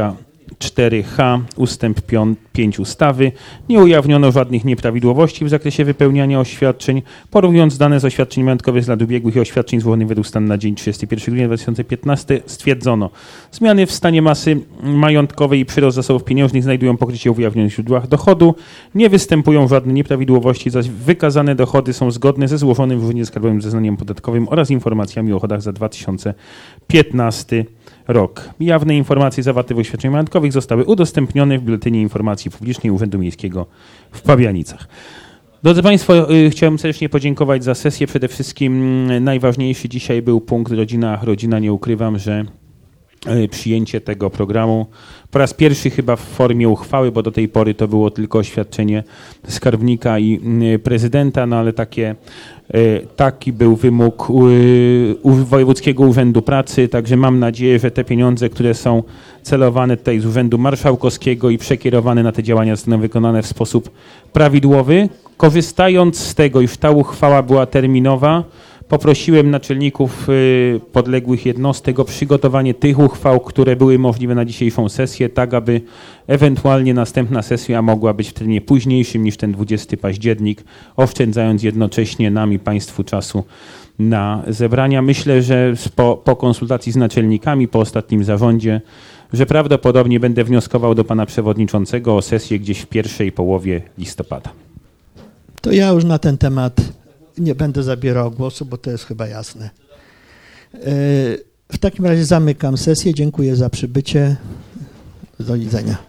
S14: 24h ustęp 5 ustawy. Nie ujawniono żadnych nieprawidłowości w zakresie wypełniania oświadczeń. Porównując dane z oświadczeń majątkowych z lat ubiegłych i oświadczeń złożonych według stanu na dzień 31 grudnia 2015 stwierdzono: zmiany w stanie masy majątkowej i przyrost zasobów pieniężnych znajdują pokrycie w ujawnionych źródłach dochodu. Nie występują żadne nieprawidłowości, zaś wykazane dochody są zgodne ze złożonym w Urzędzie Skarbowym zeznaniem podatkowym oraz informacjami o dochodach za 2015 rok. Jawne informacje zawarte w oświadczeniach majątkowych zostały udostępnione w Biuletynie Informacji Publicznej Urzędu Miejskiego w Pabianicach. Drodzy Państwo, chciałem serdecznie podziękować za sesję. Przede wszystkim najważniejszy dzisiaj był punkt rodzina. Rodzina, nie ukrywam, że przyjęcie tego programu po raz pierwszy chyba w formie uchwały, bo do tej pory to było tylko oświadczenie skarbnika i prezydenta, no ale taki był wymóg Wojewódzkiego Urzędu Pracy, także mam nadzieję, że te pieniądze, które są celowane tutaj z Urzędu Marszałkowskiego i przekierowane na te działania, zostaną wykonane w sposób prawidłowy. Korzystając z tego, iż ta uchwała była terminowa, poprosiłem naczelników podległych jednostek o przygotowanie tych uchwał, które były możliwe na dzisiejszą sesję, tak aby ewentualnie następna sesja mogła być w terminie późniejszym niż ten 20 październik, oszczędzając jednocześnie nam i Państwu czasu na zebrania. Myślę, że po konsultacji z naczelnikami, po ostatnim zarządzie, że prawdopodobnie będę wnioskował do pana przewodniczącego o sesję gdzieś w pierwszej połowie listopada.
S1: To ja już na ten temat nie będę zabierał głosu, bo to jest chyba jasne. W takim razie zamykam sesję. Dziękuję za przybycie. Do widzenia.